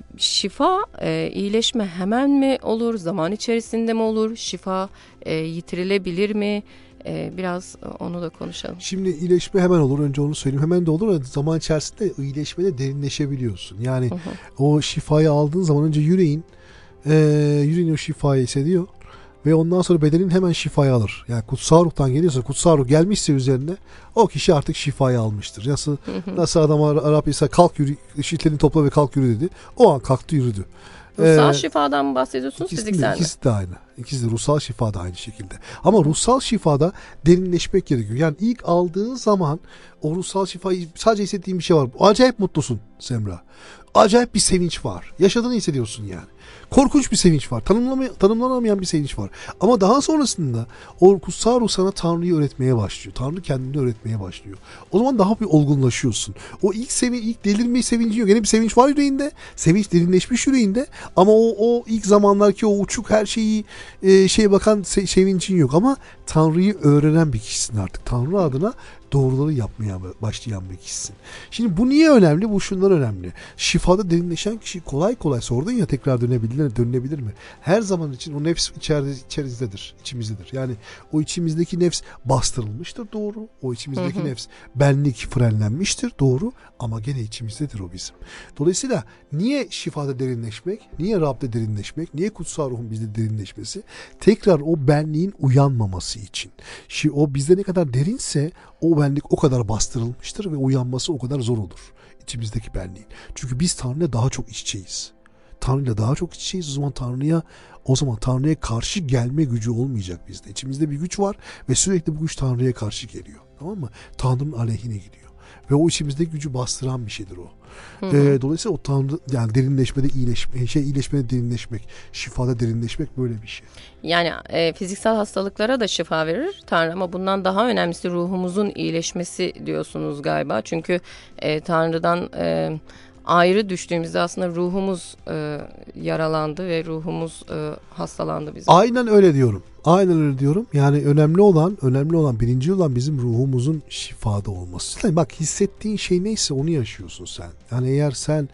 Şifa, e, iyileşme hemen mi olur, zaman içerisinde mi olur, şifa e, yitirilebilir mi? E, biraz onu da konuşalım. Şimdi iyileşme hemen olur, önce onu söyleyeyim. Hemen de olur ama zaman içerisinde iyileşmede derinleşebiliyorsun. Yani hı hı. o şifayı aldığın zaman önce yüreğin, e, yüreğin o şifayı hissediyor. Ve ondan sonra bedenin hemen şifayı alır. Yani kutsal ruhtan geliyorsa, kutsal ruh gelmişse üzerine o kişi artık şifayı almıştır. Nasıl, hı hı. nasıl adama Rab İsa kalk yürü, işitlerini topla ve kalk yürü dedi. O an kalktı yürüdü. Ruhsal ee, şifadan mı bahsediyorsunuz, ikisi fiziksel mi? mi? İkisi de aynı. İkisi de ruhsal şifa da aynı şekilde. Ama ruhsal şifada derinleşmek gerekiyor. Yani ilk aldığın zaman o ruhsal şifayı sadece hissettiğin bir şey var. Acayip mutlusun Semra. Acayip bir sevinç var. Yaşadığını hissediyorsun yani. Korkunç bir sevinç var. Tanımlanamayan bir sevinç var. Ama daha sonrasında o kutsal ruh sana Tanrı'yı öğretmeye başlıyor. Tanrı kendini öğretmeye başlıyor. O zaman daha bir olgunlaşıyorsun. O ilk sevinç, ilk delirme sevinci yok. Yine bir sevinç var yüreğinde. Sevinç derinleşmiş yüreğinde. Ama o, o ilk zamanlarki o uçuk her şeyi e, şeye bakan se- sevincin yok. Ama Tanrı'yı öğrenen bir kişisin artık. Tanrı adına doğruları yapmaya başlayan bir kişisin. Şimdi bu niye önemli? Bu şundan önemli. Şifada derinleşen kişi kolay kolay sordun ya tekrar dönebilir, dönülebilir mi? Her zaman için o nefs içeride, içerizdedir, içimizdedir. Yani o içimizdeki nefs bastırılmıştır, doğru. O içimizdeki hı hı. nefs benlik frenlenmiştir, doğru. Ama gene içimizdedir o bizim. Dolayısıyla niye şifada derinleşmek? Niye Rab'de derinleşmek? Niye kutsal ruhun bizde derinleşmesi? Tekrar o benliğin uyanmaması için. Şimdi o bizde ne kadar derinse o benlik o kadar bastırılmıştır ve uyanması o kadar zor olur. İçimizdeki benliğin. Çünkü biz Tanrı'yla daha çok iç içeyiz. Tanrı'yla daha çok iç içeyiz. O zaman Tanrı'ya o zaman Tanrı'ya karşı gelme gücü olmayacak bizde. İçimizde bir güç var ve sürekli bu güç Tanrı'ya karşı geliyor. Tamam mı? Tanrı'nın aleyhine gidiyor. Ve o içimizdeki gücü bastıran bir şeydir o. Hı hı. E, dolayısıyla o Tanrı yani derinleşmede iyileşme, şey iyileşmede derinleşmek, şifada derinleşmek böyle bir şey. Yani e, fiziksel hastalıklara da şifa verir Tanrı ama bundan daha önemlisi ruhumuzun iyileşmesi diyorsunuz galiba. Çünkü e, Tanrı'dan e, ayrı düştüğümüzde aslında ruhumuz e, yaralandı ve ruhumuz e, hastalandı bizim. Aynen öyle diyorum. Aynen öyle diyorum. Yani önemli olan, önemli olan, birinci olan bizim ruhumuzun şifada olması. Bak hissettiğin şey neyse onu yaşıyorsun sen. Yani eğer sen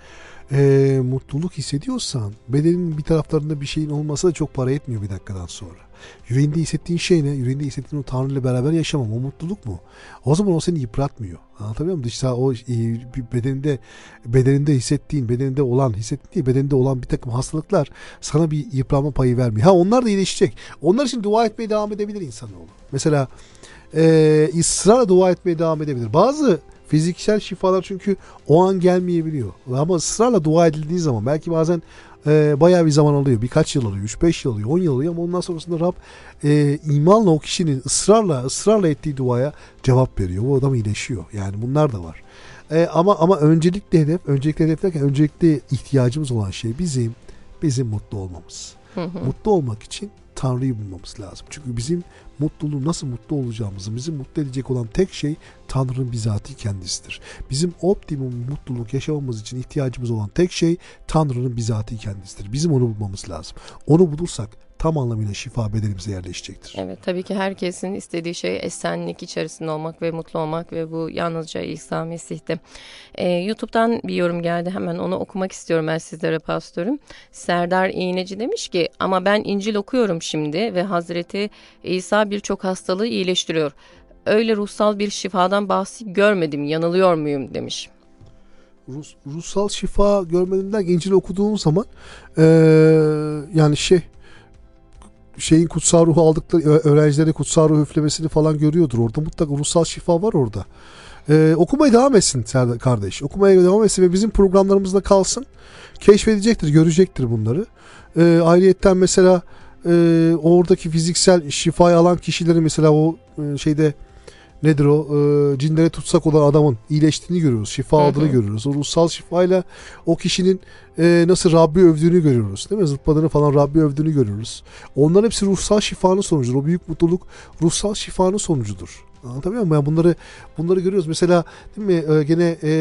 e, mutluluk hissediyorsan bedenin bir taraflarında bir şeyin olması da çok para etmiyor bir dakikadan sonra. Yüreğinde hissettiğin şey ne? Yüreğinde hissettiğin o Tanrı ile beraber yaşamam. O mutluluk mu? O zaman o seni yıpratmıyor. Anlatabiliyor muyum? Dışta o bedeninde bedeninde hissettiğin, bedeninde olan, hissettiğin bedeninde olan bir takım hastalıklar sana bir yıpranma payı vermiyor. Ha onlar da iyileşecek. Onlar için dua etmeye devam edebilir insanoğlu. Mesela e, ısrarla dua etmeye devam edebilir. Bazı fiziksel şifalar çünkü o an gelmeyebiliyor. Ama ısrarla dua edildiği zaman belki bazen e, bayağı bir zaman alıyor. Birkaç yıl alıyor. üç beş yıl alıyor. on yıl alıyor ama ondan sonrasında Rab e, imanla o kişinin ısrarla ısrarla ettiği duaya cevap veriyor. O adam iyileşiyor. Yani bunlar da var. E, ama ama öncelikli hedef, öncelikli hedef derken öncelikli ihtiyacımız olan şey bizim bizim mutlu olmamız. Hı hı. Mutlu olmak için Tanrı'yı bulmamız lazım. Çünkü bizim mutluluğu nasıl mutlu olacağımızı, bizi mutlu edecek olan tek şey Tanrı'nın bizatihi kendisidir. Bizim optimum mutluluk yaşamamız için ihtiyacımız olan tek şey Tanrı'nın bizatihi kendisidir. Bizim onu bulmamız lazım. Onu bulursak tam anlamıyla şifa bedenimize yerleşecektir. Evet, tabii ki herkesin istediği şey esenlik içerisinde olmak ve mutlu olmak ve bu yalnızca İsa Mesih'te. Ee, YouTube'dan bir yorum geldi, hemen onu okumak istiyorum ben sizlere pastörüm. Serdar İğneci demiş ki ama ben İncil okuyorum şimdi ve Hazreti İsa birçok hastalığı iyileştiriyor. Öyle ruhsal bir şifadan bahsi görmedim, yanılıyor muyum demiş. Rus, ruhsal şifa görmediğimden İncil okuduğum zaman ee, yani şey şeyin kutsal ruhu aldıkları öğrencileri kutsal ruh üflemesini falan görüyordur. Orada mutlaka ruhsal şifa var orada. Ee, okumaya devam etsin Serdar kardeş. Okumaya devam etsin ve bizim programlarımızda kalsın. Keşfedecektir, görecektir bunları. Ee, ayrıyetten mesela e, oradaki fiziksel şifayı alan kişileri mesela o e, şeyde nedir o? E, cinlere tutsak olan adamın iyileştiğini görüyoruz. Şifa Hı hı. aldığını görüyoruz. O ruhsal şifayla o kişinin e, nasıl Rabbi övdüğünü görüyoruz. Değil mi? Zıpladığını falan Rabbi övdüğünü görüyoruz. Onların hepsi ruhsal şifanın sonucudur. O büyük mutluluk ruhsal şifanın sonucudur. Anlatabiliyor muyum? Yani bunları bunları görüyoruz. Mesela değil mi? E, gene e,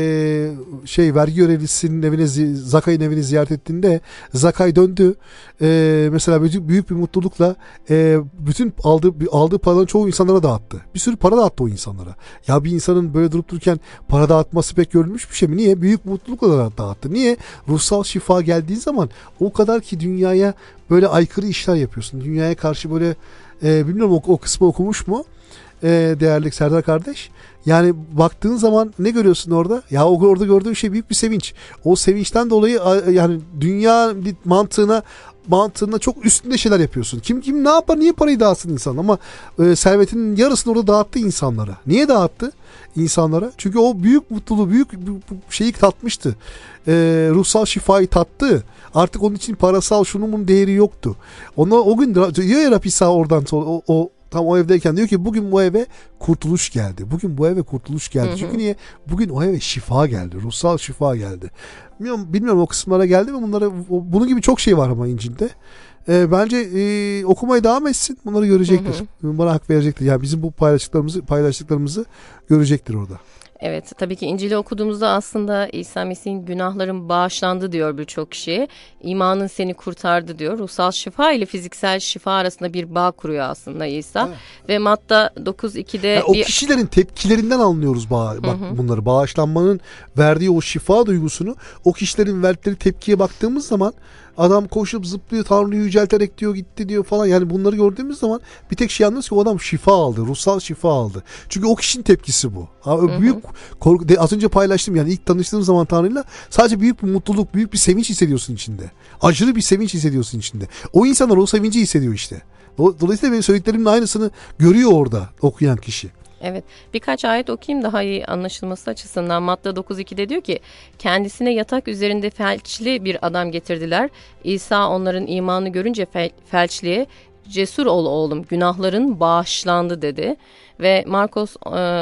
şey vergi görevlisinin evine Zakay'ın evini ziyaret ettiğinde Zakay döndü. E, mesela büyük, büyük bir mutlulukla e, bütün aldığı aldığı paraların çoğu insanlara dağıttı. Bir sürü para dağıttı o insanlara. Ya bir insanın böyle durup dururken para dağıtması pek görülmüş bir şey mi? Niye? Büyük mutlulukla dağıttı. Niye? Ruhsal şifa geldiği zaman o kadar ki dünyaya böyle aykırı işler yapıyorsun. Dünyaya karşı böyle e, bilmiyorum o, o kısmı okumuş mu? E, değerli Serdar kardeş. Yani baktığın zaman ne görüyorsun orada? Ya orada gördüğün şey büyük bir sevinç. O sevinçten dolayı yani dünya mantığına mantığına çok üstünde şeyler yapıyorsun. Kim kim ne yapar? Niye parayı dağıtsın insan? Ama e, servetinin yarısını orada dağıttı insanlara. Niye dağıttı insanlara? Çünkü o büyük mutluluğu, büyük şeyi tatmıştı. E, ruhsal şifayı tattı. Artık onun için parasal şunun bunun değeri yoktu. Ona o gün diyor ya Rab İsa oradan sonra o, o tam o evdeyken diyor ki bugün bu eve kurtuluş geldi. Bugün bu eve kurtuluş geldi. Hı hı. Çünkü niye? Bugün o eve şifa geldi. Ruhsal şifa geldi. Bilmiyorum, bilmiyorum o kısımlara geldi mi? Bunlara, bunun gibi çok şey var ama İncil'de. E, bence e, okumaya devam etsin. Bunları görecektir. Hı hı. Bana hak verecektir. Yani bizim bu paylaştıklarımızı paylaştıklarımızı görecektir orada. Evet, tabii ki İncil'i okuduğumuzda aslında İsa Mesih'in günahların bağışlandı diyor birçok kişiye. İmanın seni kurtardı diyor. Ruhsal şifa ile fiziksel şifa arasında bir bağ kuruyor aslında İsa. Evet. Ve Matta dokuz ikide yani o bir... kişilerin tepkilerinden anlıyoruz bağ, bak hı hı. bunları. Bağışlanmanın verdiği o şifa duygusunu, o kişilerin verdikleri tepkiye baktığımız zaman adam koşup zıplıyor, Tanrı'yı yücelterek diyor gitti diyor falan. Yani bunları gördüğümüz zaman bir tek şey anlıyoruz ki o adam şifa aldı. Ruhsal şifa aldı. Çünkü o kişinin tepkisi bu. Abi, büyük korku, de, az önce paylaştım yani ilk tanıştığım zaman Tanrı'yla sadece büyük bir mutluluk, büyük bir sevinç hissediyorsun içinde. Aşırı bir sevinç hissediyorsun içinde. O insanlar o sevinci hissediyor işte. Dolayısıyla benim söylediklerimin aynısını görüyor orada okuyan kişi. Evet, birkaç ayet okuyayım daha iyi anlaşılması açısından. Matta dokuz ikide diyor ki kendisine yatak üzerinde felçli bir adam getirdiler. İsa onların imanını görünce fel- felçliye cesur ol oğlum, günahların bağışlandı dedi. Ve Markos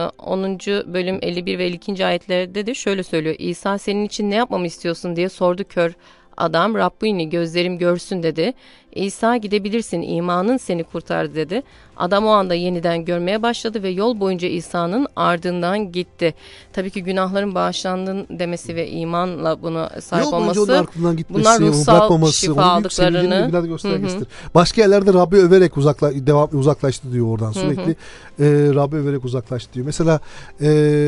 onuncu bölüm elli bir ve elli iki. ayetlerde de şöyle söylüyor. İsa senin için ne yapmamı istiyorsun diye sordu kör adam. Rabbini gözlerim görsün dedi. İsa gidebilirsin, imanın seni kurtardı dedi. Adam o anda yeniden görmeye başladı ve yol boyunca İsa'nın ardından gitti. Tabii ki günahların bağışlandığını demesi ve imanla buna sahip yol olması, gitmesi, bunlar ruhsal şifa aldıklarını. Başka yerlerde Rabbi överek uzakla, devam, uzaklaştı diyor oradan sürekli. Hı hı. E, Rabbi överek uzaklaştı diyor. Mesela e,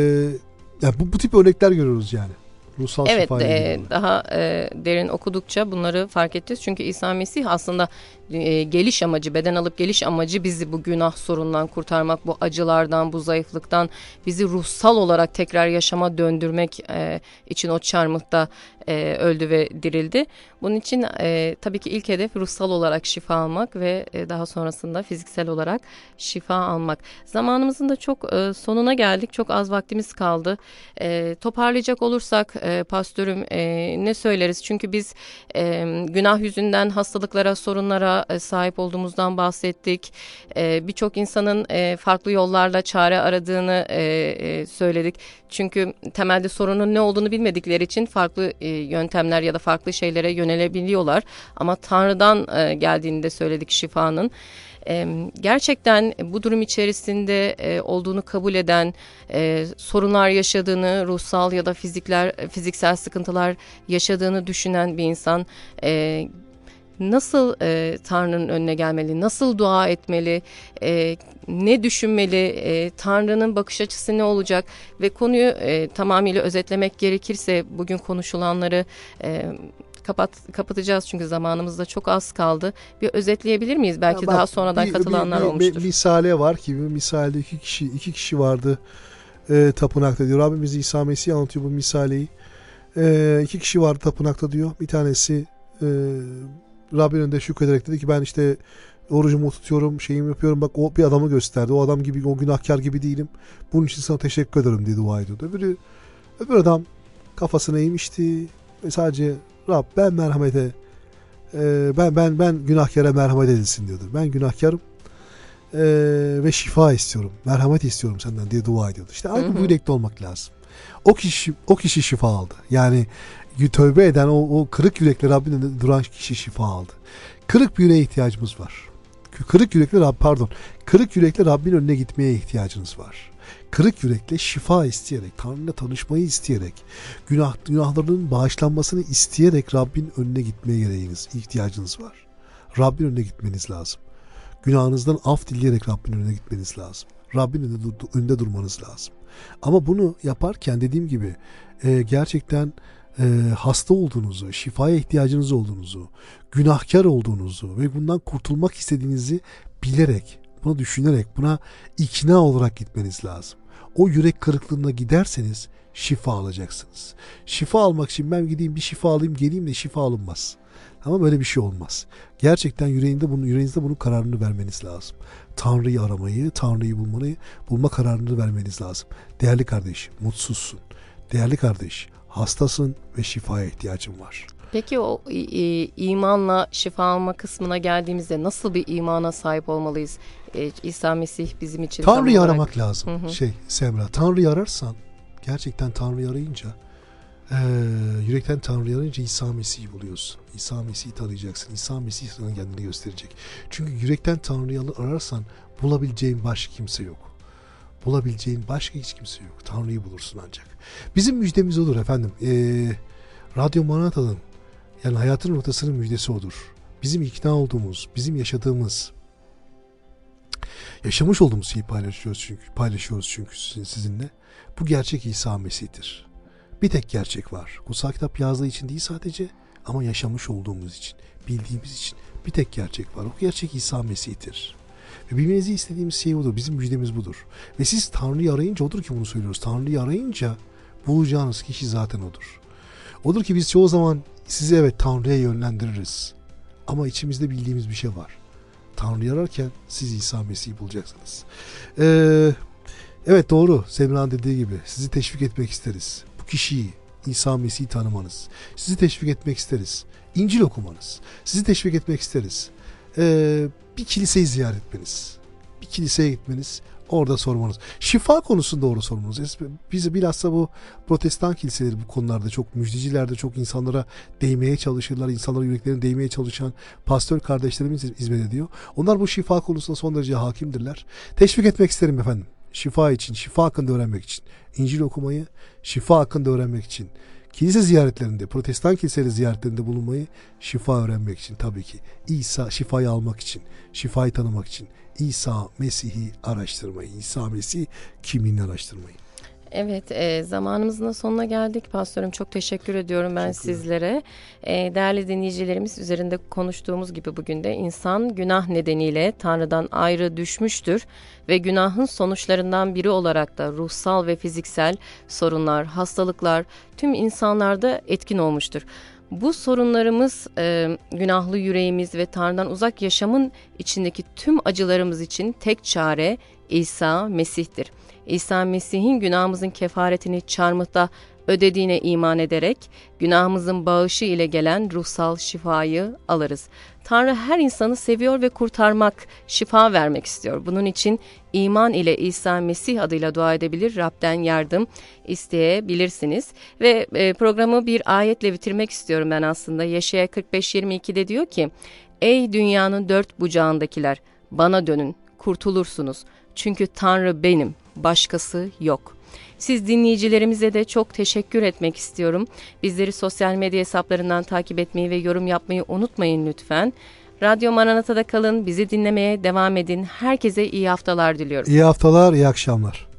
yani bu, bu tip örnekler görüyoruz yani. Ruhsal evet e, daha e, derin okudukça bunları fark edeceğiz. Çünkü İsa Mesih aslında e, geliş amacı, beden alıp geliş amacı bizi bu günah sorunundan kurtarmak, bu acılardan, bu zayıflıktan bizi ruhsal olarak tekrar yaşama döndürmek e, için o çarmıhta e, öldü ve dirildi. Bunun için e, tabii ki ilk hedef ruhsal olarak şifa almak ve e, daha sonrasında fiziksel olarak şifa almak. Zamanımızın da çok e, sonuna geldik. Çok az vaktimiz kaldı. E, toparlayacak olursak e, pastörüm e, ne söyleriz? Çünkü biz e, günah yüzünden hastalıklara, sorunlara e, sahip olduğumuzdan bahsettik. E, Birçok insanın e, farklı yollarla çare aradığını e, e, söyledik. Çünkü temelde sorunun ne olduğunu bilmedikleri için farklı e, yöntemler ya da farklı şeylere yönelebiliyorlar. Ama Tanrı'dan e, geldiğini de söyledik şifanın. Gerçekten bu durum içerisinde e, olduğunu kabul eden, e, sorunlar yaşadığını, ruhsal ya da fizikler, fiziksel sıkıntılar yaşadığını düşünen bir insan e, nasıl e, Tanrı'nın önüne gelmeli, nasıl dua etmeli, e, ne düşünmeli, e, Tanrı'nın bakış açısı ne olacak ve konuyu e, tamamıyla özetlemek gerekirse bugün konuşulanları e, kapat kapatacağız çünkü zamanımız da çok az kaldı. Bir özetleyebilir miyiz? Belki bak, daha sonradan bir, katılanlar bir, bir, olmuştur. Bir misale var ki, bir misalde iki kişi iki kişi vardı e, tapınakta diyor. Rabbimiz İsa Mesih anlatıyor bu misaleyi. E, iki kişi vardı tapınakta diyor. Bir tanesi e, Rabbin önünde şükrederek dedi ki ben işte orucumu tutuyorum, şeyimi yapıyorum. Bak o bir adamı gösterdi. O adam gibi, o günahkar gibi değilim. Bunun için sana teşekkür ederim diye dua ediyordu. Öbürü, öbür adam kafasını eğmişti ve sadece Rab ben merhamete e, ben ben ben günahkara merhamet edilsin diyordu. Ben günahkarım e, ve şifa istiyorum. Merhamet istiyorum senden diye dua ediyordu. İşte aynı bu yürekli olmak lazım. O kişi o kişi şifa aldı. Yani tövbe eden o, o kırık yürekli Rabbin önünde duran kişi şifa aldı. Kırık bir yüreğe ihtiyacımız var. Kırık yürekli Rab pardon. Kırık yürekli Rabbin önüne gitmeye ihtiyacınız var. Kırık yürekle şifa isteyerek, Tanrı'yla tanışmayı isteyerek, günah günahlarının bağışlanmasını isteyerek Rabbin önüne gitmeye gereğiniz, ihtiyacınız var. Rabbin önüne gitmeniz lazım. Günahınızdan af dileyerek Rabbin önüne gitmeniz lazım. Rabbin önünde, dur, önünde durmanız lazım. Ama bunu yaparken dediğim gibi e, gerçekten e, hasta olduğunuzu, şifaya ihtiyacınız olduğunuzu, günahkar olduğunuzu ve bundan kurtulmak istediğinizi bilerek, bunu düşünerek, buna ikna olarak gitmeniz lazım. O yürek kırıklığına giderseniz şifa alacaksınız. Şifa almak için ben gideyim bir şifa alayım geleyim de şifa alınmaz. Ama böyle bir şey olmaz. Gerçekten yüreğinde bunu, yüreğinizde bunun kararını vermeniz lazım. Tanrı'yı aramayı, Tanrı'yı bulmayı, bulma kararını vermeniz lazım. Değerli kardeş, mutsuzsun. Değerli kardeş, hastasın ve şifaya ihtiyacın var. Peki o e, imanla şifa alma kısmına geldiğimizde nasıl bir imana sahip olmalıyız? E, İsa Mesih bizim için Tanrı'yı olarak... aramak lazım. Hı hı. Şey Semra, Tanrı'yı ararsan, gerçekten Tanrı'yı arayınca, e, yürekten Tanrı'yı arayınca İsa Mesih'i buluyorsun. İsa Mesih'i tanıyacaksın. İsa Mesih sana kendini gösterecek. Çünkü yürekten Tanrı'yı ararsan bulabileceğin başka kimse yok. Bulabileceğin başka hiç kimse yok. Tanrı'yı bulursun ancak. Bizim müjdemiz olur efendim. E, Radyo Manata'nın yani hayatın rotasının müjdesi odur. Bizim ikna olduğumuz, bizim yaşadığımız, yaşamış olduğumuz şeyi paylaşıyoruz çünkü, paylaşıyoruz çünkü sizinle. Bu gerçek İsa Mesih'tir. Bir tek gerçek var. Kutsal kitap yazdığı için değil sadece ama yaşamış olduğumuz için, bildiğimiz için bir tek gerçek var. O gerçek İsa Mesih'tir. Ve bilmenizi istediğimiz şey odur. Bizim müjdemiz budur. Ve siz Tanrı'yı arayınca odur ki bunu söylüyoruz. Tanrı'yı arayınca bulacağınız kişi zaten odur. Odur ki biz çoğu zaman sizi evet Tanrı'ya yönlendiririz. Ama içimizde bildiğimiz bir şey var. Tanrı'yı ararken siz İsa Mesih'i bulacaksınız. Ee, evet doğru Semra'nın dediği gibi sizi teşvik etmek isteriz. Bu kişiyi İsa Mesih'i tanımanız. Sizi teşvik etmek isteriz. İncil okumanız. Sizi teşvik etmek isteriz. Ee, bir kiliseyi ziyaret etmeniz. Bir kiliseye gitmeniz. Orada sormanız. Şifa konusunda doğru sormanız. Biz bilhassa bu protestan kiliseleri bu konularda çok müjdecilerde çok insanlara değmeye çalışırlar. İnsanların yüreklerine değmeye çalışan pastör kardeşlerimiz hizmet ediyor. Onlar bu şifa konusunda son derece hakimdirler. Teşvik etmek isterim efendim. Şifa için, şifa hakkında öğrenmek için. İncil okumayı, şifa hakkında öğrenmek için. Kilise ziyaretlerinde, protestan kiliseleri ziyaretlerinde bulunmayı, şifa öğrenmek için tabii ki. İsa, şifayı almak için, şifayı tanımak için. İsa Mesih'i araştırmayı, İsa Mesih kimliğini araştırmayı. Evet, e, zamanımızın da sonuna geldik. Pastörüm çok teşekkür ediyorum ben teşekkür sizlere. E, değerli dinleyicilerimiz üzerinde konuştuğumuz gibi bugün de insan günah nedeniyle Tanrı'dan ayrı düşmüştür ve günahın sonuçlarından biri olarak da ruhsal ve fiziksel sorunlar, hastalıklar tüm insanlarda etkin olmuştur. Bu sorunlarımız, e, günahlı yüreğimiz ve Tanrı'dan uzak yaşamın içindeki tüm acılarımız için tek çare İsa Mesih'tir. İsa Mesih'in günahımızın kefaretini çarmıhta ödediğine iman ederek günahımızın bağışı ile gelen ruhsal şifayı alırız. Tanrı her insanı seviyor ve kurtarmak, şifa vermek istiyor. Bunun için iman ile İsa Mesih adıyla dua edebilir, Rab'den yardım isteyebilirsiniz. Ve programı bir ayetle bitirmek istiyorum ben aslında. Yeşaya kırk beş yirmi iki'de diyor ki, "Ey dünyanın dört bucağındakiler, bana dönün, kurtulursunuz. Çünkü Tanrı benim, başkası yok." Siz dinleyicilerimize de çok teşekkür etmek istiyorum. Bizleri sosyal medya hesaplarından takip etmeyi ve yorum yapmayı unutmayın lütfen. Radyo Maranata'da kalın, bizi dinlemeye devam edin. Herkese iyi haftalar diliyorum. İyi haftalar, iyi akşamlar.